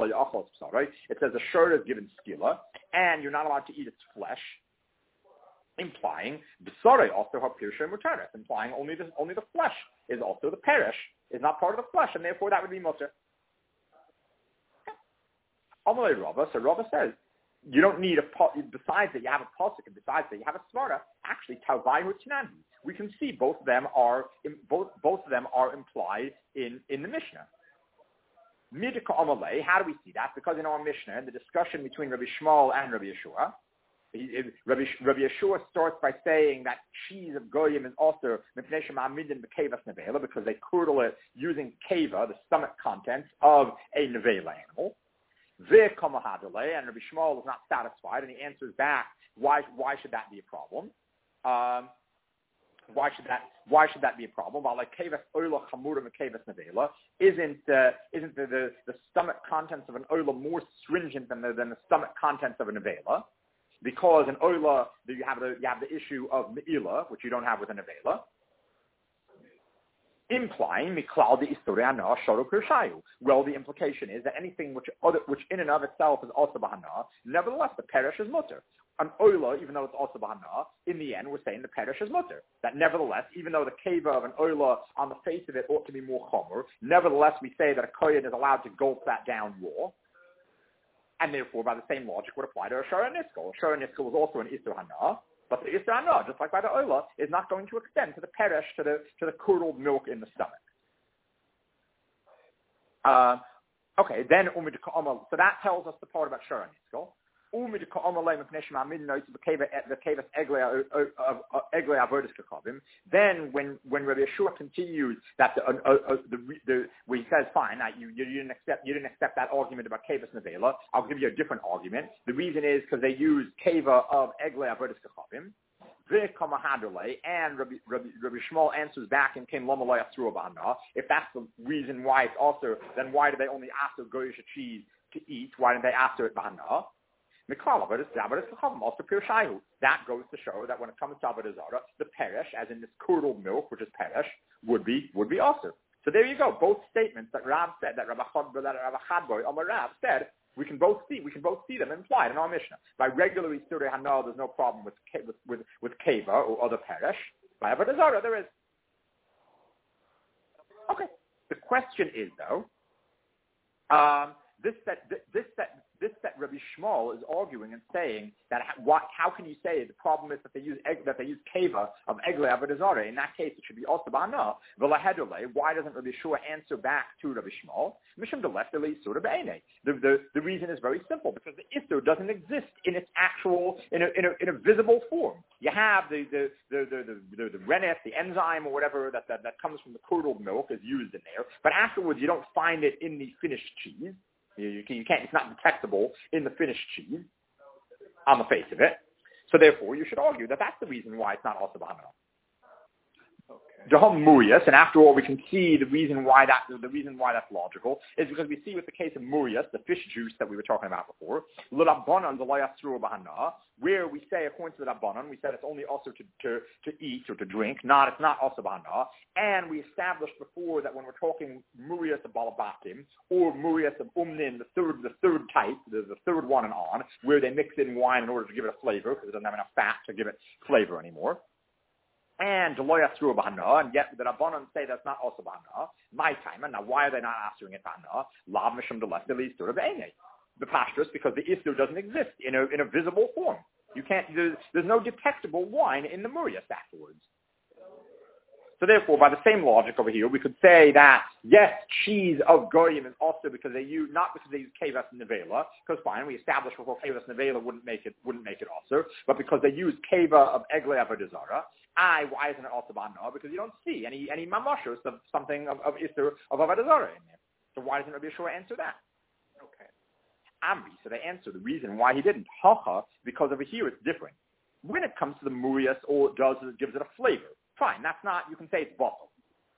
it says the shara is given skila, and you're not allowed to eat its flesh. implying b'sarei also hapirsha mutaris, implying only the flesh is also the perish, is not part of the flesh, and therefore that would be mutter. Amalei Rava, so Rava says, you don't need besides that you have a pasuk and besides that you have a svara, actually tavaihu tinanhi. We can see both of them are implied in the Mishnah. Midika Amalei, how do we see that? Because in our Mishnah, in the discussion between Rabbi Shmuel and Rabbi Yeshua, Rabbi Yeshua starts by saying that cheese of goyim is also mipnei shema'amidin b'kevas nevela because they curdle it using keva, the stomach contents of a nevela animal. V'kamahadale, and Rabbi Shmuel is not satisfied, and he answers back, why should that be a problem? Why should that be a problem? While like kevas oila chamura mekevas nevela, isn't the stomach contents of an oila more stringent than the stomach contents of a nevela? Because in oila you have the issue of meila, which you don't have with a nevela, implying miklal de istoriana shoro kirshayu. Well, the implication is that anything which in and of itself is also bahana, nevertheless the perish is mutter. An oila, even though it's also bahana, in the end we're saying the perish is mutter. That nevertheless, even though the keva of an oila on the face of it ought to be more chomer, nevertheless we say that a kohen is allowed to gulp that down raw. And therefore, by the same logic, would apply to a Shara Niskal. Shara Niskal was also an Isur Hana, but the Isur Hana, just like by the Ola, is not going to extend to the perish, to the curdled milk in the stomach. Okay, then Umid Ka'amal. So that tells us the part about Shara Niskal. Umid Ka'amal Lem Neshma Midnight the Kavas Egle Avodis Kakavim. Then when Rabbi Yeshua continues that where he says, fine, that you didn't accept that argument about Kavas Nevela, I'll give you a different argument. The reason is because they use Kava of Egle Avodis Kakavim. And Rabbi Shmuel answers back and came Lamalaya through Abana. If that's the reason why it's also, then why do they only ask the Goyish cheese to eat? Why didn't they ask it Bahana? Also that goes to show that when it comes to Avodah Zarah, the perish, as in this curdled milk, which is perish, would be also. So there you go. Both statements that Rav said, that Rabbi Chadboy Amar Rav said, we can both see them implied in our Mishnah. By regular Isuri Hanal, there's no problem with Keva or other perish. By Avodah Zarah, there is. Okay. The question is though, this that Rabbi Shmuel is arguing and saying that how can you say the problem is that they use keva of egle avodah zarah? In that case, it should be also ba'ana. Why doesn't Rabbi Yeshua answer back to Rabbi Shmuel? The reason is very simple, because the isur doesn't exist in its actual in a visible form. You have the rennet, the enzyme or whatever that comes from the curdled milk is used in there, but afterwards you don't find it in the finished cheese. You can't. It's not detectable in the finished cheese on the face of it. So therefore, you should argue that that's the reason why it's not also bahana. Jaham Murias, and after all, we can see the reason why that's logical is because we see with the case of Murias, the fish juice that we were talking about before, l'Rabbanan l'layasru bahana, where we say according to the Rabbanan, we said it's only also to eat or to drink, it's not also bahana, and we established before that when we're talking Murias of Balabatim or Murias of Umnin, the third type, the third one and on, where they mix in wine in order to give it a flavor because it doesn't have enough fat to give it flavor anymore. And Deloya through a bahana, and yet the Rabbanon say that's not also bahana. My time, and now why are they not answering it bahana? Lav mishum delesli sort of the pastures, because the isur doesn't exist in a visible form. You can't. There's no detectable wine in the murias afterwards. So therefore, by the same logic over here, we could say that yes, cheese of goyim is also because they use kevas nevela, because fine, we established before kevas nevela wouldn't make it also, but because they use keva of egle avodah zarah. Why isn't it also bahana? Because you don't see any mamashos of something of isur of avodah zarah in there. So why doesn't Rabbi Yeshua answer that? Okay, Amri. So they answer the reason why he didn't. Hacha, because over here it's different. When it comes to the murias, or gives it a flavor. Fine, that's not, you can say it's bottled.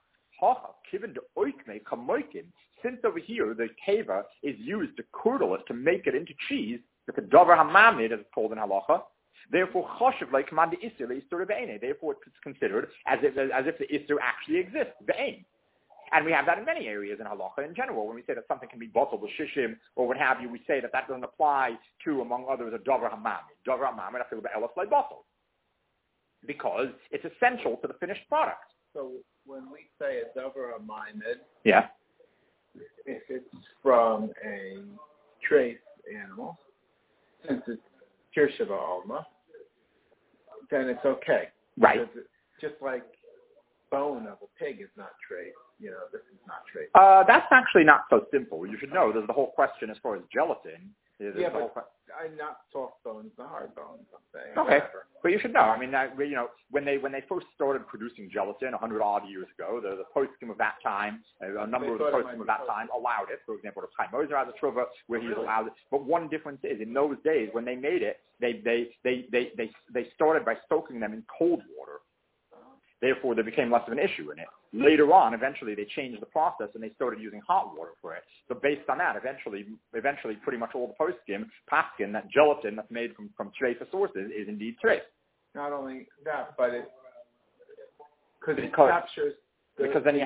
Since over here the keva is used to curdle it, to make it into cheese, the davar hamamid, as it's called in halacha, therefore choshev like command the isur be'ene. Therefore it's considered as if the isur actually exists, be'ene. And we have that in many areas in halacha in general. When we say that something can be bottled with shishim or what have you, we say that doesn't apply to, among others, a davar hamamid. Davar hamamid, I feel about elef like bottled. because it's essential to the finished product. So when we say a davar ma'amid, Yeah. if it's from a trace animal, since it's Kirshava Alma, then it's okay. Right. Because just like bone of a pig is not trace, this is not trace. That's actually not so simple. You should know there's the whole question as far as gelatin. I'm not soft bones, the hard bones, I'm saying. Okay. Whatever. But you should know. I mean, when they first started producing gelatin 100-odd years ago, the poskim of that time, a number of the poskim of that time allowed it. For example, the Chaim Ozer has a truvah where he allowed it. But one difference is, in those days, when they made it, they started by soaking them in cold water. Therefore, there became less of an issue in it. Later on, eventually, they changed the process and they started using hot water for it. So based on that, eventually, pretty much all the poskim paskin that gelatin that's made from trace sources is indeed trace. Not only that, but it captures the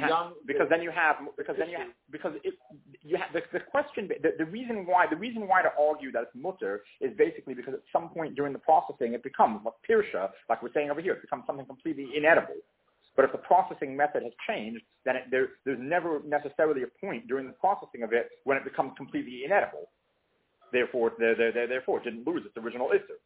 reason why to argue that it's mutter is basically because at some point during the processing it becomes like pirsha, like we're saying over here, it becomes something completely inedible. But if the processing method has changed, then there's never necessarily a point during the processing of it when it becomes completely inedible. Therefore, it didn't lose its original issur.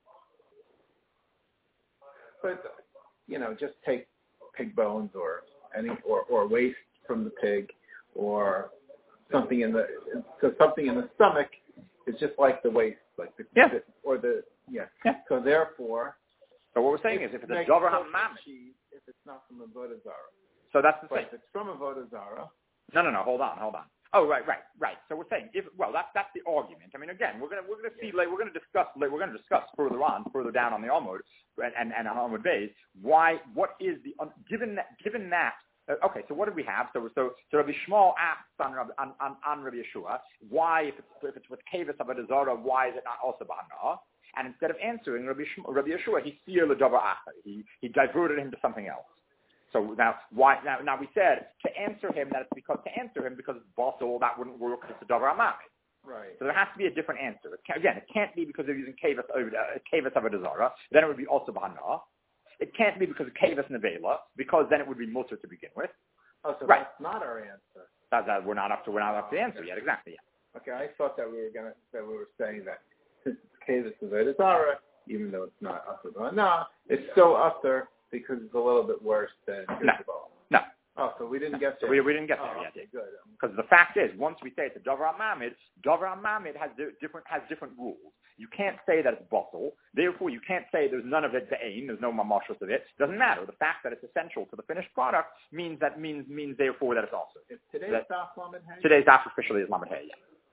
But just take pig bones or waste from the pig or something in the stomach is just like the waste, like the Yeah. So therefore, so what we're saying is if it's a davar ha'mamid, if it's not from avodah zarah. So that's the thing. If it's from avodah zarah. No. Hold on. Oh, right. So we're saying that's the argument. I mean, again, we're going to discuss further down on the Amud and on Amud Beis what is the given that. Okay, so what did we have? So Rabbi Shmuel asks on Rabbi Yeshua, why if it's with kavis avodah zarah, why is it not also b'hana? And instead of answering Rabbi Yeshua, he seer l'davar acher. He diverted him to something else. So now we said to answer him because it's possible that wouldn't work as a davar ma'amid. Right. So there has to be a different answer. It can't be because they're using kavis avodah zarah. Then it would be also b'hana. It can't be because of kavis nevela, because then it would be mutter to begin with. Oh, so right. That's not our answer. That we're not up to the answer yet. Exactly. Yeah. Okay, I thought that we were saying that since it's kavis avodah zarah, even though it's not usher b'hana, it's still usher because it's a little bit worse than No. Oh, so we didn't get there. We didn't get there yet. Okay, good. Because the fact is, once we say it's a davar ma'amid has different rules. You can't say that it's bottle. Therefore, you can't say there's none of it be'ain. There's no mamashos of it. Doesn't matter. The fact that it's essential to the finished product means therefore that it's also. Today's daf lamed hay? Today's daf officially is lamed hay.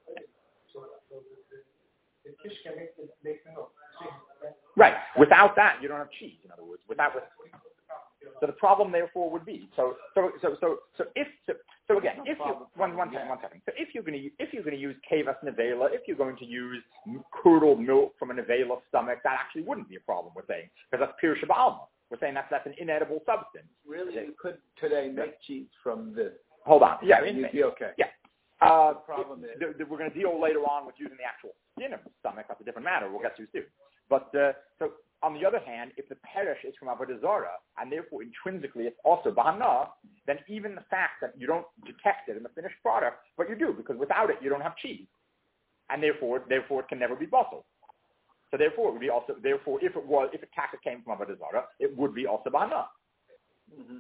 Right. Without that, you don't have cheese. In other words, so the problem therefore would be So if you're going to use kavas nevela, if you're going to use curdled milk from a nevela stomach, that actually wouldn't be a problem. We're saying because that's pirsha b'alma. We're saying that's an inedible substance. Really, you could today make cheese from this. Hold on. Yeah, you'd be okay. Yeah. The problem is we're going to deal later on with using the actual skin of the stomach. That's a different matter. We'll get to soon. But so on the other hand, if the perish is from avodah zarah and therefore intrinsically it's also b'hana, then even the fact that you don't detect it in the finished product, but you do because without it you don't have cheese, and therefore it can never be bottled. So therefore it would be also if it taka came from avodah zarah, it would be also b'hana. Mm-hmm.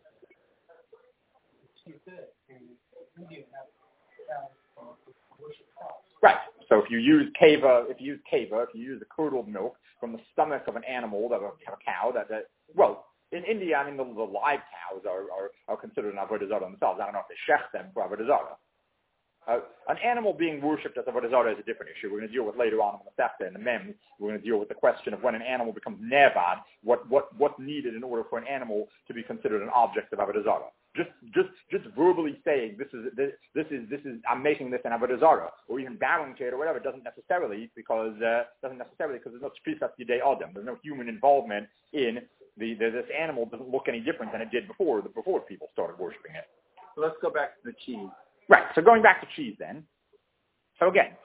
Right. So if you use the curdled milk from the stomach of an animal, of a cow, in India, I mean, the live cows are considered an avodah zarah themselves. I don't know if they shech them for avodah zarah. An animal being worshipped as avodah zarah is a different issue. We're going to deal with later on in the Masechta and the Mem. We're going to deal with the question of when an animal becomes nevad, what's needed in order for an animal to be considered an object of avodah zarah. Just verbally saying this is I'm making this an avodah zarah, or even bowing to it or whatever doesn't necessarily because there's no tfisas yidei adam. There's no human involvement in this animal doesn't look any different than it did before people started worshiping it. So let's go back to the cheese. Right. So going back to cheese then. So again,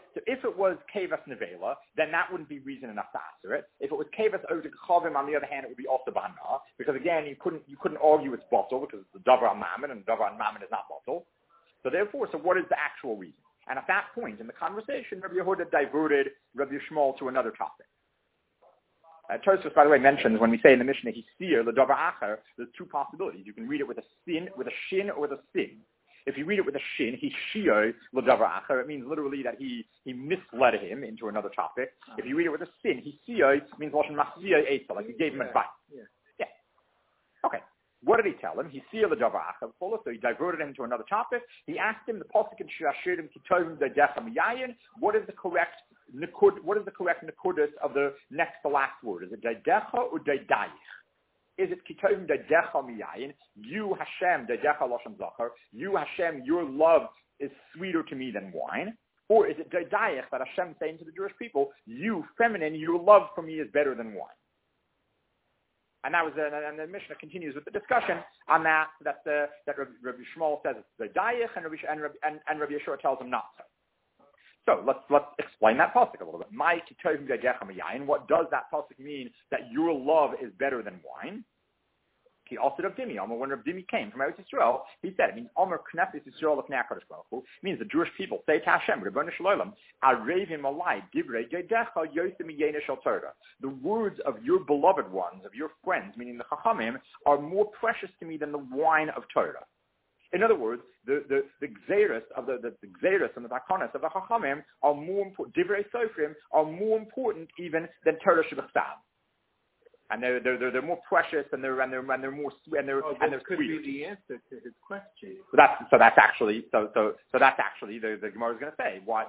So if it was Kavas Nevela, then that wouldn't be reason enough to answer it. If it was Kavas Odik Chavim, on the other hand, it would be also Bahana, because again, you couldn't argue it's bottle because it's the Davar Mammon, and Davar Mammon is not bottle. So therefore, so what is the actual reason? And at that point in the conversation, Rabbi Yehuda diverted Rabbi Yishmael to another topic. Tosfos, by the way, mentions when we say in the Mishnah, he's seer, the Davar Acher, there's two possibilities. You can read it with a sin, with a shin, or with a sin. If you read it with a shin, he shio l'davar acher. It means literally that he misled him into another topic. If you read it with a sin, he shio means lashon machzia eitza, like he gave him advice. Yeah. Okay. What did he tell him? He shio l'davar acher. So he diverted him to another topic. He asked him the pasuk in Shirashirim kitovim dedecha miyayin. What is the correct nikudus of the next to last word? Is it dedecha or dedayich? Is it kitovim dedecha miyayin? You Hashem dedecha lashon zachar. You Hashem, your love is sweeter to me than wine. Or is it dedayich that Hashem saying to the Jewish people, you feminine, your love for me is better than wine? And that was, and the Mishnah continues with the discussion on that Rabbi Shmuel says it's dedayich, and Rabbi Yeshua tells him not so. So let's explain that pasuk a little bit. My kitovim dedecha miyayin. What does that pasuk mean that your love is better than wine? He also Rav Dimi. When Rav Dimi came from Eretz Yisrael, he said it means Omer Knesset Yisrael Lefnei HaKadosh Baruch Hu. Means the Jewish people say to Hashem, Ribono Shel Olam, Arevim Alai Divrei Dedecha Yosem Miyena Shel Torah. The words of your beloved ones, of your friends, meaning the Chachamim, are more precious to me than the wine of Torah. In other words, the Gzeirus of the Gzeirus and the Takonos of the Chachamim are more important. Divrei Sofrim are more important even than Torah Shebachsav. And they're more precious and they're more sweet and they're could sweet. be the answer to his question. So that's actually the Gemara is going to say why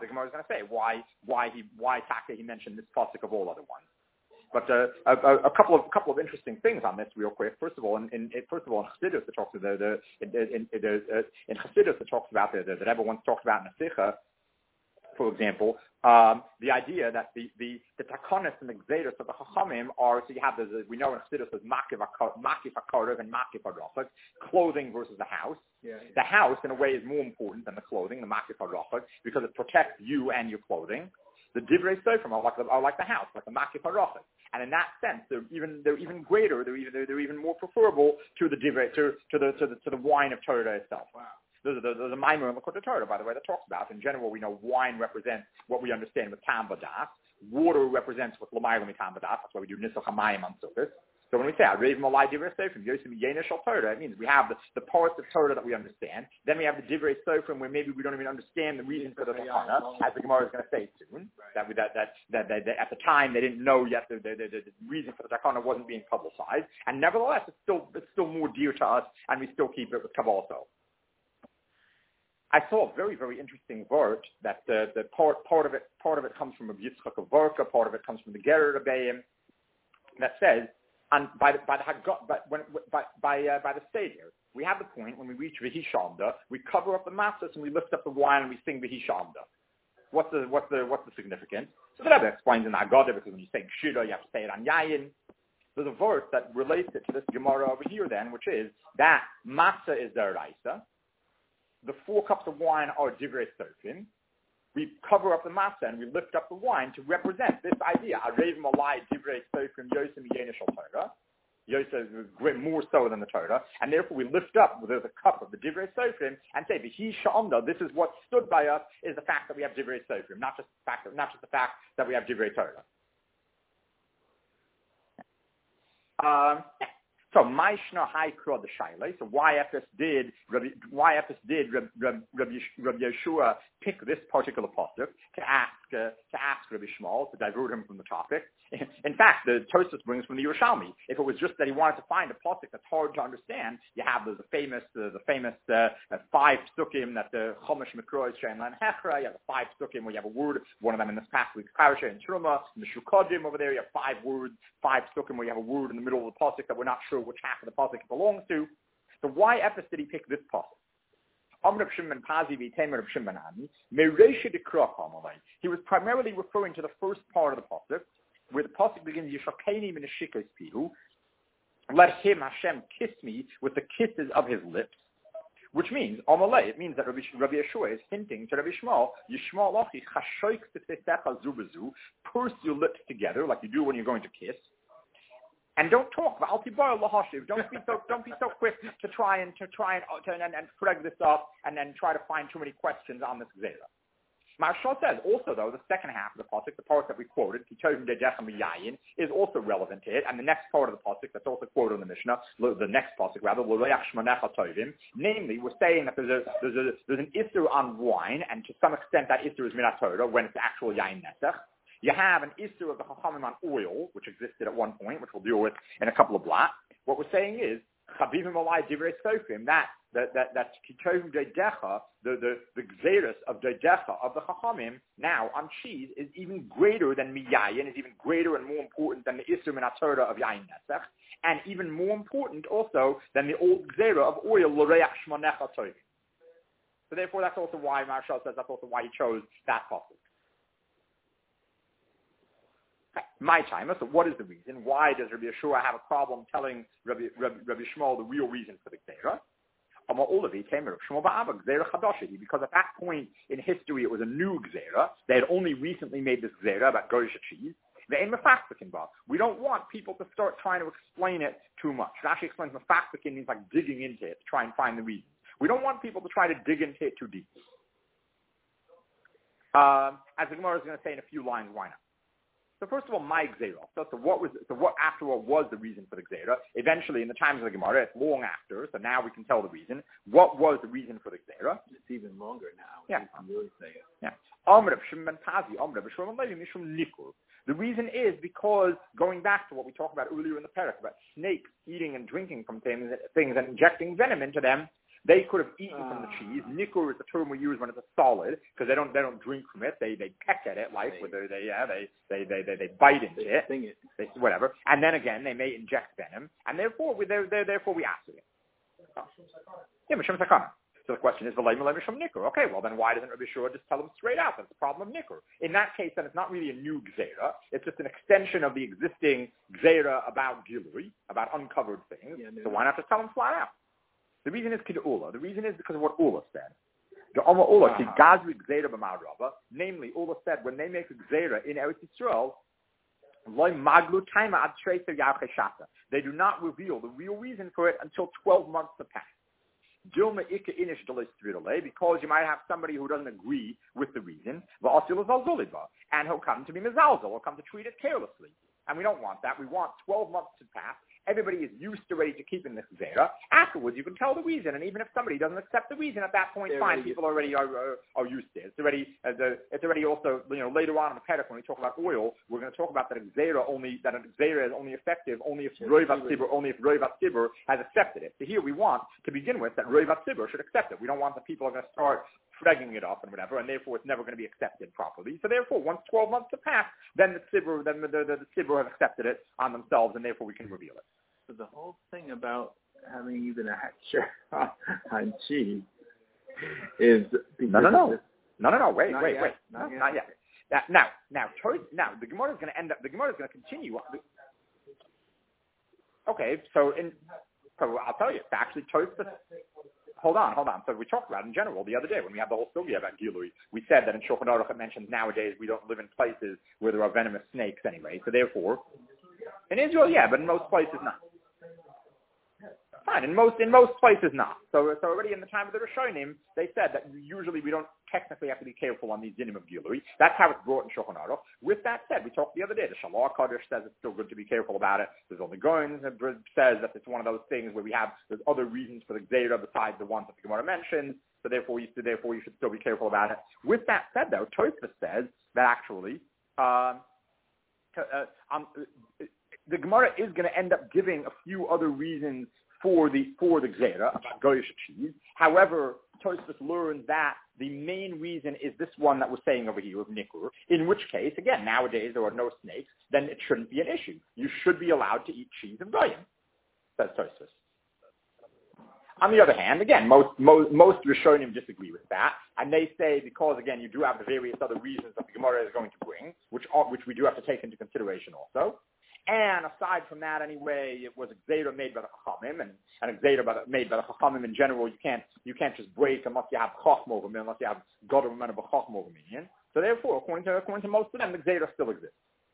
Taka he mentioned this pasuk of all other ones. But a couple of interesting things on this real quick. First of all, in Chassidus it talks about in Chassidus it talks about the Rebbe once talked about in a Sikha, for example, the idea that the takonis and the gzeirus of the chachamim are, so you have we know in Chassidus there's makif hakarev and makif harachak, clothing versus the house. Yeah. The house in a way is more important than the clothing, the makif harachak, because it protects you and your clothing. The divrei sofrim are like the house, like the makif harachak. And in that sense, they're even greater. They're even more preferable to the divrei, to the wine of Torah itself. Wow. There's a mimer in the Likutei Torah, by the way, that talks about. In general, we know wine represents what we understand with tam v'das. Water represents what l'mayla mitam v'das. That's why we do nisuch hamayim on Sukkot. So when we say Arev Malai Divrei Sofrim Yosem Yena Shel Torah, it means we have the parts of Torah that we understand. Then we have the Divrei Sofrim where maybe we don't even understand the reason for the takana, as the Gemara is going to say soon. Right. That at the time they didn't know yet the reason for the takana wasn't being publicized, and nevertheless it's still more dear to us, and we still keep it with Kabbalah. I saw a very, very interesting word that the part of it comes from Rabbi Yitzchak of Vorka, part of it comes from the Gerer Rebbeim, that says, and by the Seder, we have the point when we reach V'hi Shamda, we cover up the matzahs and we lift up the wine and we sing V'hi Shamda. What's the significance? So the Rebbe explains in the Haggadah, because when you say Gshira, you have to say it on Yayin. There's a verse that relates it to this Gemara over here then, which is that matzah is deraisa. The 4 cups of wine are divrei sofrim. We cover up the matzah and we lift up the wine to represent this idea. Arev malai divrei sofrim yosem yena shel Torah. Yosem more so than the Torah, and therefore we lift up the cup of the divrei sofrim and say, "V'hi sha'amda." This is what stood by us is the fact that we have divrei sofrim, not just the fact that we have divrei Torah. So Maishna Hai Kro the Shaila. So why did Rabbi Yeshua pick this particular pasuk to ask Rabbi Shmuel to divert him from the topic? In fact, the Tosfos brings from the Yerushalmi. If it was just that he wanted to find a pasuk that's hard to understand, you have the famous 5 psukim that the Chumash Mikra is Shein Lan Hechra. You have the 5 psukim where you have a word. One of them in this past week's parasha in Truma. In the Shukodim over there, you have 5 words, 5 psukim where you have a word in the middle of the pasuk that we're not sure which half of the pasuk it belongs to. So why did he pick this pasuk? He was primarily referring to the first part of the pasuk, where the pasuk begins, Yishakeni min hashikos pihu, let him, Hashem, kiss me with the kisses of his lips. Which means, Amalei, it means that Rabbi Yeshua is hinting to Rabbi Shmuel, Yishmael Ochi, Chashoik Tifesecha Zubazu, purse your lips together like you do when you're going to kiss, and don't talk. Don't be so quick to try and frag this up and then try to find too many questions on this Gzeira. Marshal says also, though, the second half of the pasuk, the part that we quoted, is also relevant to it, and the next part of the pasuk that's also quoted in the Mishnah, the next pasuk rather, namely, we're saying that there's an issur on wine, and to some extent that issur is minat Torah when it's actual yain nesach. You have an issur of the chachamim on oil, which existed at one point, which we'll deal with in a couple of blocks. What we're saying is chavivim alai divrei sofrim, that kitovim doidecha, the gzeirus of doidecha of the chachamim now on cheese is even greater than miyayin, is even greater and more important than the issur min haTorah of yayin nesach, and even more important also than the old gzeira of oil l'reach shmonecha tovim. So therefore, that's also why Marshal says that's also why he chose that pasuk. My time. So what is the reason? Why does Rabbi Yeshua have a problem telling Rabbi Shmuel the real reason for the Gzeira? Because at that point in history it was a new Gzeira. They had only recently made this Gzeira about Goyish cheese. We don't want people to start trying to explain it too much. Rashi explains mefachtakin means like digging into it to try and find the reason. We don't want people to try to dig into it too deep. As the Gemara is going to say in a few lines, why not? So first of all, my Gzeira. So what after all was the reason for the Gzeira? Eventually, in the times of the Gemara, it's long after, so now we can tell the reason. What was the reason for the Gzeira? It's even longer now. Yeah. You can really say it. Yeah. The reason is because, going back to what we talked about earlier in the parak, about snakes eating and drinking from things and injecting venom into them, they could have eaten from the cheese. Nikur is the term we use when it's a solid, because they don't drink from it. They peck at it like they bite into it. Sting it. Whatever. And then again, they may inject venom, and therefore we answer it. Yeah, Mishum Sakana. So the question is, okay, well then why doesn't Rabbi Yeshua just tell them straight out that's the problem of Nikur? In that case, then it's not really a new Gzeira. It's just an extension of the existing Gzeira about Gilui, about uncovered things. Yeah, so why not just tell them flat out? The reason is Kid'ula. The reason is because of what Ula said. The Oma Ula, Gazri Gzeira b'Ma'arava, namely, Ula said when they make a Gzeira in Eretz Yisrael, they do not reveal the real reason for it until 12 months have passed. Because you might have somebody who doesn't agree with the reason, and he'll come to be mezalzel, he'll come to treat it carelessly. And we don't want that. We want 12 months to pass. Everybody is used to ready to keeping this Gzeira. Afterwards, you can tell the reason, and even if somebody doesn't accept the reason at that point, fine. People already are used to it. It's already also, later on in the Perek when we talk about oil, we're going to talk about that a Gzeira is only effective only if Roiv HaTzibur has accepted it. So here we want to begin with that Roiv HaTzibur should accept it. We don't want the people are going to start fragging it up and whatever, and therefore it's never going to be accepted properly. So therefore, once 12 months have passed, then the Tzibur have accepted it on themselves, and therefore we can reveal it. So the whole thing about having even a hatcher on cheese is no. Wait. Not yet. Now, the Gemara is going to end up. The Gemara is going to continue. Okay, so I'll tell you. It's actually Tosfos. Hold on. So we talked about in general the other day when we had the whole sugya about Gilui. We said that in Shulchan Aruch it mentions nowadays we don't live in places where there are venomous snakes anyway. So therefore, in Israel, yeah, but in most places not. Fine, in most places not. So already in the time of the Rishonim, they said that usually we don't technically have to be careful on these dinim of Gilui. That's how it's brought in Shulchan Aruch. With that said, we talked the other day, the Shalach Kodesh says it's still good to be careful about it. There's only Goins that says that it's one of those things where there's other reasons for the Gzeira besides the ones that the Gemara mentions. So therefore you should still be careful about it. With that said, though, Tosfos says that actually the Gemara is going to end up giving a few other reasons for the Gzeira about Goyish cheese. However, Tosfos learned that the main reason is this one that we're saying over here of Nikur, in which case, again, nowadays there are no snakes, then it shouldn't be an issue. You should be allowed to eat cheese of Goyim, says Tosfos. On the other hand, again, most Rishonim disagree with that, and they say because, again, you do have the various other reasons that the Gemara is going to bring, which we do have to take into consideration also. And aside from that, anyway, it was a gzeira made by the chachamim, and a gzeira made by the chachamim in general. You can't just break unless you have chacham over me, unless you have god of a man of a chacham over me. So therefore, according to most of them, the gzeira still exists.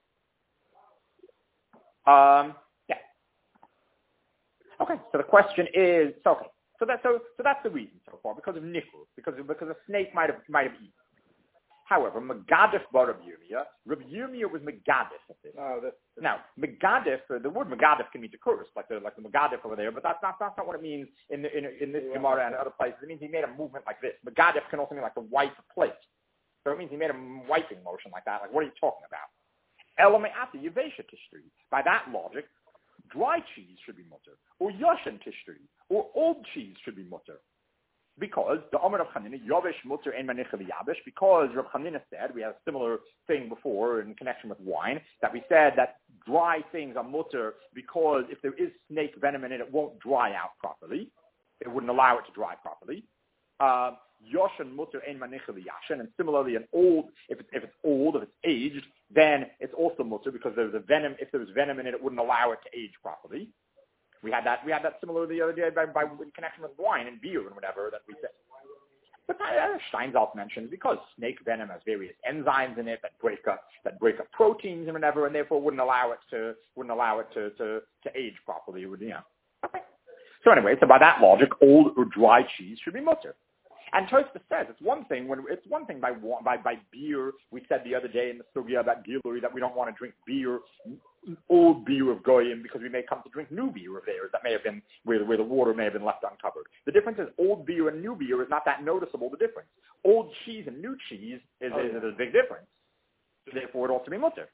Yeah. Okay. So the question is, so that's the reason so far, because of nichur, because a snake might have eaten. However, Megadif bar Rabbi Yirmiyah was Megadif at this. Now, Megadif, the word Megadif can mean to curse, like the Megadif over there, but that's not what it means in this Gemara and other places. It means he made a movement like this. Megadif can also mean like to wipe a plate. So it means he made a wiping motion like that. Like, what are you talking about? Elame'ati Yevesha Tishtri. By that logic, dry cheese should be mutter, or Yashin Tishtri, or old cheese should be mutter. Because the Amar of Chanina, Yavish Mutter and Manichel Yavish, because Rav Chanina said, we had a similar thing before in connection with wine, that we said that dry things are mutter because if there is snake venom in it, it won't dry out properly. It wouldn't allow it to dry properly. Yoshin Mutter and Manichel Yashin, and similarly if it's old, if it's aged, then it's also mutter because if there was venom in it, it wouldn't allow it to age properly. We had that similar the other day by in connection with wine and beer and whatever that we said. But Steinsaltz mentions because snake venom has various enzymes in it that break up proteins and whatever, and therefore wouldn't allow it to age properly. It would, Okay. So anyway, so by that logic, old or dry cheese should be mutter. And Tosfos says it's one thing by beer. We said the other day in the sugya about Giluri that we don't want to drink beer, old beer of goyim, because we may come to drink new beer of theirs that may have been where the water may have been left uncovered. The difference is old beer and new beer is not that noticeable. The difference, old cheese and new cheese is a big difference. So therefore, it ought to be mutter.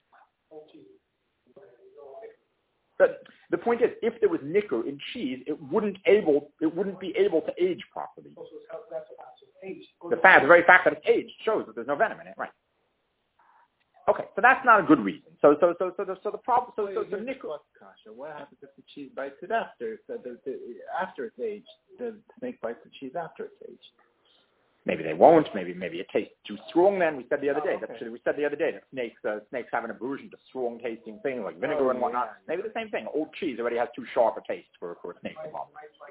But the point is, if there was nicker in cheese, it wouldn't be able to age properly. The very fact that it's aged shows that there's no venom in it, right? Okay, so that's not a good reason. So the problem. So the nicker. What happens if the cheese bites it after? So after it's aged, the snake bites the cheese after it's aged. Maybe they won't. Maybe it tastes too strong. Then we said the other day that snakes have an aversion to strong tasting things like vinegar and whatnot. Yeah. Maybe the same thing. Old cheese already has too sharp a taste for a snake to bother.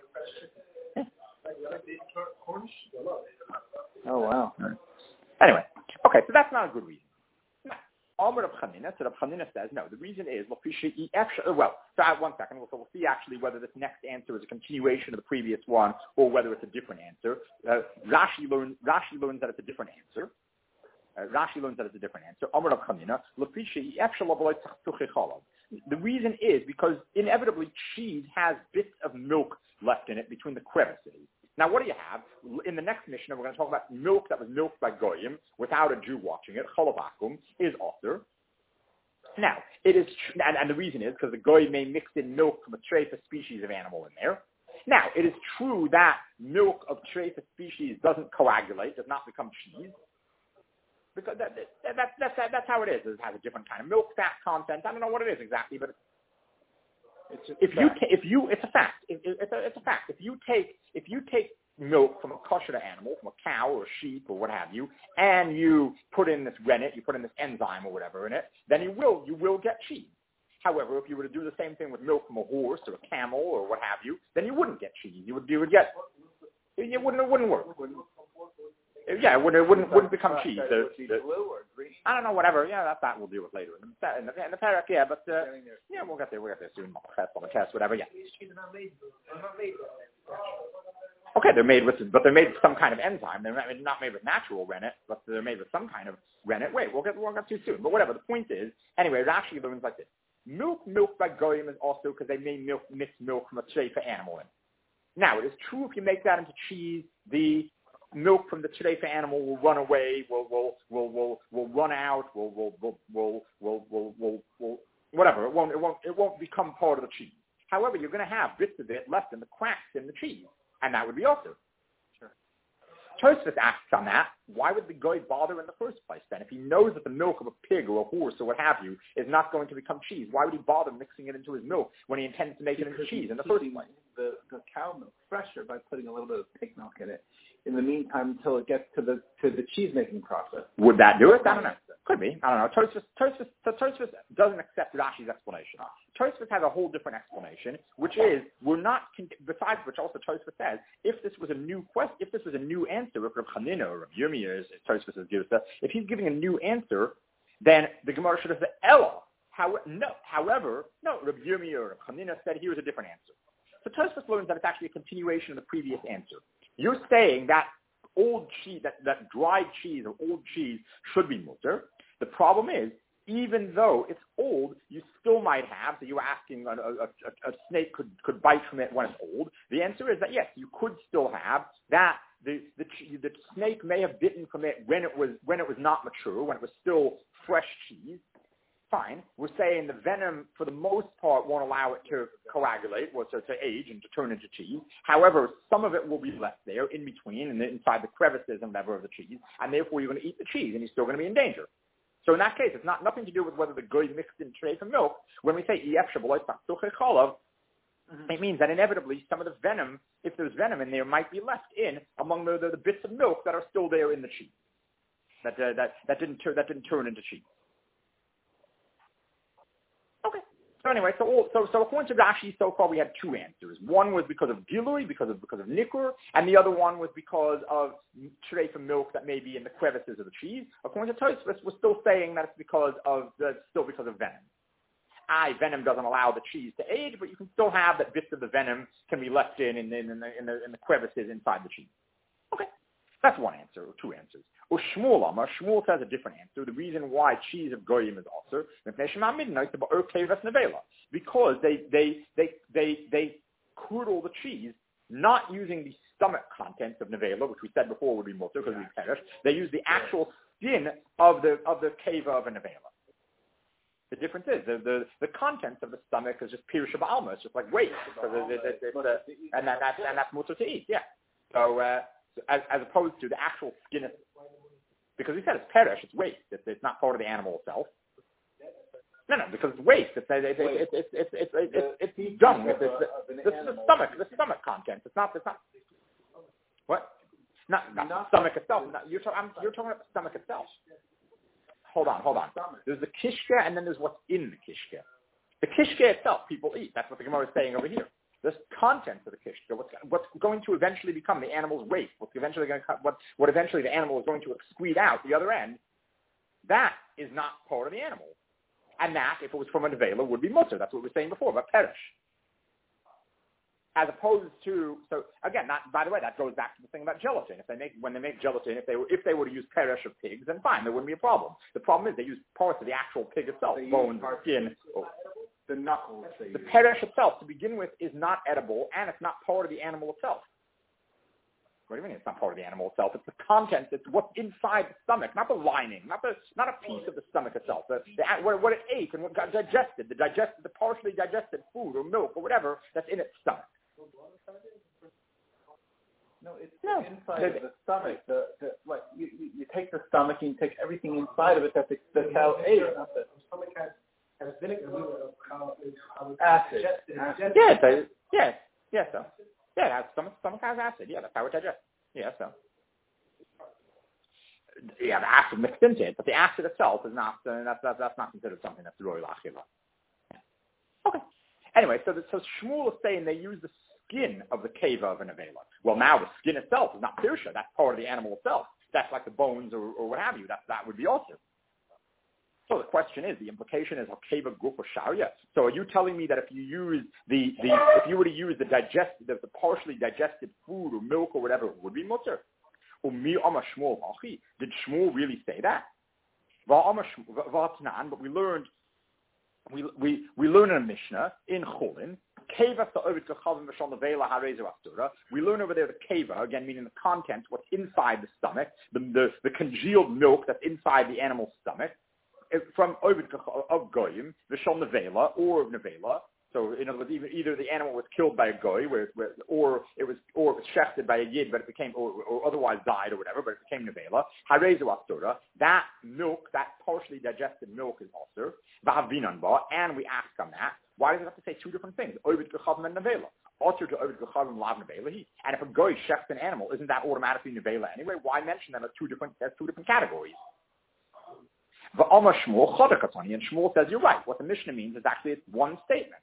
Oh wow. Anyway, okay, so that's not a good reason. Amar of Chanina, so Rav Chanina says, no, the reason is, one second, so we'll see actually whether this next answer is a continuation of the previous one or whether it's a different answer. Rashi learns that it's a different answer. Amar of Chanina, the reason is because inevitably cheese has bits of milk left in it between the crevices. Now, what do you have? In the next Mishnah, we're going to talk about milk that was milked by Goyim without a Jew watching it. Cholav is author. Now, it is, and the reason is because the Goyim may mix in milk from a treifa species of animal in there. Now, it is true that milk of treifa species doesn't coagulate, does not become cheese. Because that's how it is. It has a different kind of milk fat content. I don't know what it is exactly, but it's a fact. If you take milk from a kosher animal, from a cow or a sheep or what have you, and you put in this rennet, you put in this enzyme or whatever in it, then you will get cheese. However, if you were to do the same thing with milk from a horse or a camel or what have you, then you wouldn't get cheese. It wouldn't work. Yeah, it wouldn't become cheese. Blue or green? I don't know, whatever. Yeah, that we'll deal with later. In the parak, yeah, but yeah, we'll get there soon. Whatever, yeah. Okay, they're made with some kind of enzyme. They're not made with natural rennet, but they're made with some kind of rennet. Wait, we'll get to soon. But whatever. The point is, anyway, Rashi learns like this: milk by goyim is also because they may mix milk from a treifa animal in. Now, it is true if you make that into cheese, the milk from the treifa animal will run away, will run out, will whatever. It won't become part of the cheese. However, you're going to have bits of it left in the cracks in the cheese, and that would be also. Sure. Tosfos asks on that, why would the guy bother in the first place then? If he knows that the milk of a pig or a horse or what have you is not going to become cheese, why would he bother mixing it into his milk when he intends to make it into cheese in the first place? The cow milk fresher by putting a little bit of pig milk in it. In the meantime, until it gets to the cheese making process. Would that do it? I don't know. Could be. I don't know. Tosfos doesn't accept Rashi's explanation. Tosfos has a whole different explanation, which is besides which also Tosfos says if this was a new answer, if Reb Chanina or Reb Yirmiyah is Tosfos' Girsa, if he's giving a new answer, then the Gemara should have said Ella. However, Reb Yirmiyah or Reb Chanina said here's a different answer. So Tosfos learns that it's actually a continuation of the previous answer. You're saying that old cheese, that dried cheese or old cheese should be mutter. The problem is, even though it's old, you still might have, so you were asking a snake could bite from it when it's old. The answer is that yes, you could still have that. The snake may have bitten from it when it was not mature, when it was still fresh cheese. Fine. We're saying the venom, for the most part, won't allow it to coagulate, or to age and to turn into cheese. However, some of it will be left there in between and inside the crevices and whatever of the cheese, and therefore you're going to eat the cheese and you're still going to be in danger. So in that case, it's nothing to do with whether the goy mixed in tray for milk. When we say it means that inevitably some of the venom, if there's venom in there, might be left in among the bits of milk that are still there in the cheese that didn't turn into cheese. Okay. So anyway, so according to Rashi, so far we had two answers. One was because of gilui, because of nikur, and the other one was because of tray for milk that may be in the crevices of the cheese. According to Tosfos, we're still saying that it's because of venom. Venom doesn't allow the cheese to age, but you can still have that bits of the venom can be left in the crevices inside the cheese. Okay, that's one answer, or two answers. Or Shmuel says a different answer. The reason why cheese of goyim is also because they curdle the cheese not using the stomach contents of nevela, which we said before would be mutter because we perish. They use the actual skin of the keva of a nevela. The difference is the contents of the stomach is just pirush ba'alma. It's just like waste, and that's mutter to eat. Yeah. So as opposed to the actual skin, because we said it's perish, it's waste. It's not part of the animal itself. No, because it's waste. It's dung. It's the stomach contents. It's not. What? Not the stomach itself. You're talking about the stomach itself. Hold on. There's the kishka, and then there's what's in the kishka. The kishka itself, people eat. That's what the Gemara is saying over here. There's contents of the kishka. What's going to eventually become the animal's waste? What eventually the animal is going to excrete out the other end? That is not part of the animal, and that, if it was from a nevela, would be mutter. That's what we were saying before about perish. As opposed to, so again, by the way, that goes back to the thing about gelatin. When they make gelatin, if they were to use perish of pigs, then fine, there wouldn't be a problem. The problem is they use parts of the actual pig itself, bones, skin. The knuckles. The perish itself, to begin with, is not edible, and it's not part of the animal itself. What do you mean it's not part of the animal itself? It's the contents. It's what's inside the stomach, not the lining, not a piece of the stomach itself. What it ate and what got digested, the partially digested food or milk or whatever that's in its stomach. No, it's the inside of the stomach. You take the stomach and you take everything inside of it that the cow ate. The stomach has vinegar. Acid. Yes, so. Yeah, stomach has acid. Yeah, that's how it digests. Yeah, so. Yeah, the acid mixed into it, but the acid itself is not. That's not considered something that's roy lachila. Okay. Anyway, so Shmuel is saying they use the skin of the keva of an avela. Well, now the skin itself is not pirsha. That's part of the animal itself. That's like the bones or what have you. That would be also. So the question is, the implication is keva guf or sharia. So are you telling me that if you use if you were to use the partially digested food or milk or whatever, it would be mutter? Did Shmuel really say that? But we learned in a Mishnah in Cholin. We learn over there the keva, again meaning the contents, what's inside the stomach, the congealed milk that's inside the animal's stomach, from of goyim, v'shal nevela, or of nevela. So in other words, either the animal was killed by a goy, or it was shechted by a yid, but it became or otherwise died or whatever, but it became nevela. Harezu asura. That milk, that partially digested milk, is asur. V'havinanba, and we ask on that. Why does it have to say two different things? Ovid gechavim and nevela. Asur to ovid gechavim lav nevela. And if a goy shechts an animal, isn't that automatically nevela anyway? Why mention them as two different categories? V'amar Shmuel chodakatani, and Shmuel says you're right. What the Mishnah means is actually it's one statement.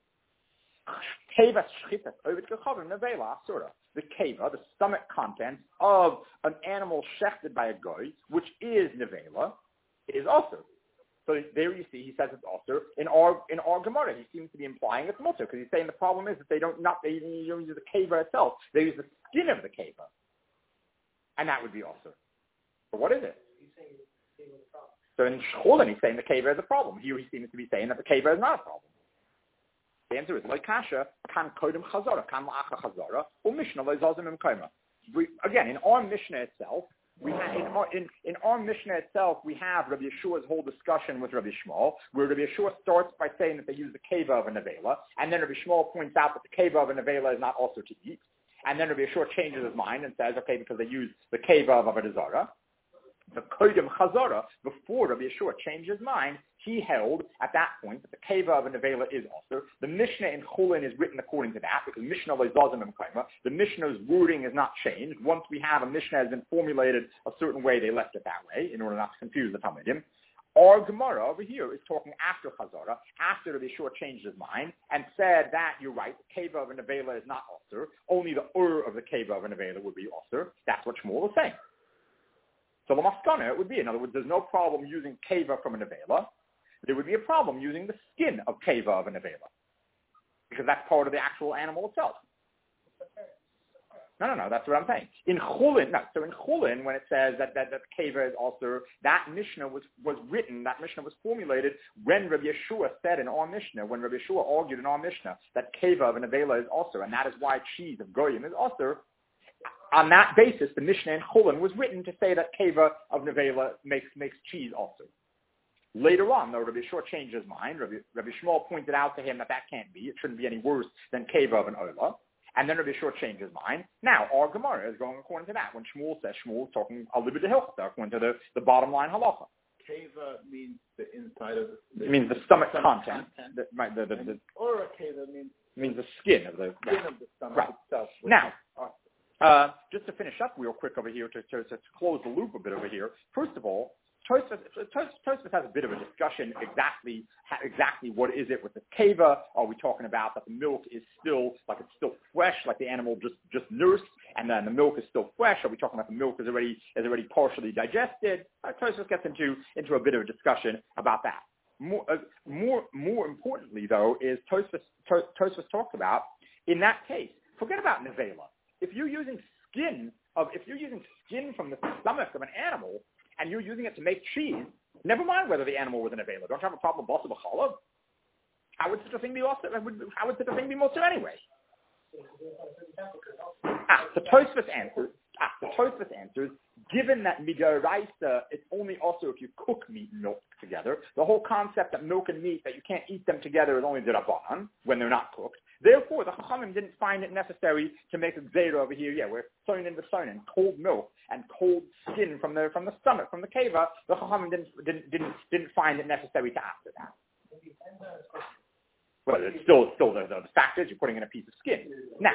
Keva shchitas ovid kechavim nevela asura. The keva, the stomach contents of an animal shechted by a goy, which is nevela, is also. So there you see, he says it's also. In our Gemara, he seems to be implying it's mutter, because he's saying the problem is that they don't use the keva itself. They use the skin of the keva. And that would be also. But what is it? So in Shulin, he's saying the keva is a problem. Here he seems to be saying that the keva is not a problem. The answer is like kasha kan kodim chazara, kan la'acha chazara, or mishnah le'zazim imkaima. Again, in our Mishnah itself, we have in our Mishnah itself, we have Rabbi Yeshua's whole discussion with Rabbi Shmuel, where Rabbi Yeshua starts by saying that they use the keva of a nevela, and then Rabbi Shmuel points out that the keva of a nevela is not also to eat, and then Rabbi Yeshua changes his mind and says, okay, because they use the keva of avodah zarah. The kodim chazara, before Rabbi Yeshua changed his mind, he held at that point that the keva of a nevela is also. The Mishnah in Chulin is written according to that, because Mishnah le'zazim imkaima. The Mishnah's wording is not changed. Once we have a Mishnah has been formulated a certain way, they left it that way in order not to confuse the Talmudim. Our Gemara over here is talking after Chazara, after Rabbi Yeshua changed his mind and said that you're right, the keva of a nevela is not osur. Only the of the keva of a nevela would be osur. That's what Shmuel is saying. So the maskana, it would be, in other words, there's no problem using keva from a nevela. There would be a problem using the skin of keva of a nevela, because that's part of the actual animal itself. No, that's what I'm saying. In Chulin, so in Chulin, when it says that keva is also, that Mishnah was written, that Mishnah was formulated when Rabbi Yeshua said in our Mishnah, when Rabbi Yeshua argued in our Mishnah that keva of a nevela is also, and that is why cheese of goyim is also. On that basis, the Mishnah in Chulin was written to say that keva of nevela makes cheese also. Later on, though, Rabbi Yeshua changed his mind. Rabbi Shmuel pointed out to him that can't be. It shouldn't be any worse than keva of an ola. And then Rabbi Yeshua changed his mind. Now, our Gemara is going according to that. When Shmuel says, Shmuel is talking a little bit of hilchta, according to the bottom line halacha. Keva means the inside of it means the stomach content. Or a keva means the skin of the stomach itself. Now, just to finish up real quick over here, to close the loop a bit over here, first of all, Tosfos has a bit of a discussion exactly what is it with the keva. Are we talking about that the milk is still fresh, like the animal just nursed, and then the milk is still fresh? Are we talking about the milk is already partially digested? Tosfos gets into a bit of a discussion about that. More importantly, though, is Tosfos talks about in that case. Forget about nevela. If you're using skin from the stomach of an animal and you're using it to make cheese, never mind whether the animal was an nevela. Don't you have a problem with basa b'chalav? How would such a thing be also? How would such a thing be mutter anyway? The Tosfos answers, given that midoraisa, it's only also if you cook meat and milk together. The whole concept that milk and meat, that you can't eat them together, is only d'Rabbanan when they're not cooked. Therefore, the Chachamim didn't find it necessary to make a gzeira over here. Yeah, we're sonin v'sonin, cold milk and cold skin from the stomach, from the keva. The Chachamim didn't find it necessary to ask for that. Well, it's still the fact is you're putting in a piece of skin. Now,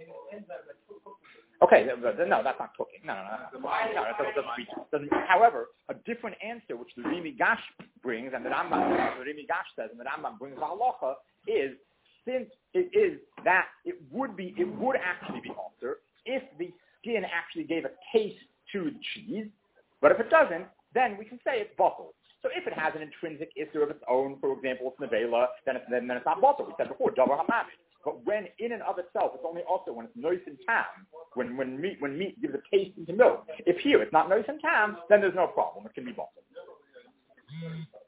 okay, no, that's not cooking. No, that doesn't. However, a different answer, which the Rimi Gash brings, and the Rimi Gash says, and the Rambam brings the halacha, is since it is that it would actually be alter if the skin actually gave a taste to the cheese, but if it doesn't, then we can say it's bottled. So if it has an intrinsic issue of its own, for example, it's nevela, then it's not bottled. We said before, davar hamamid. But when in and of itself, it's only also when it's nois and tam, when meat gives a taste into milk. If here it's not nois and tam, then there's no problem. It can be bottled.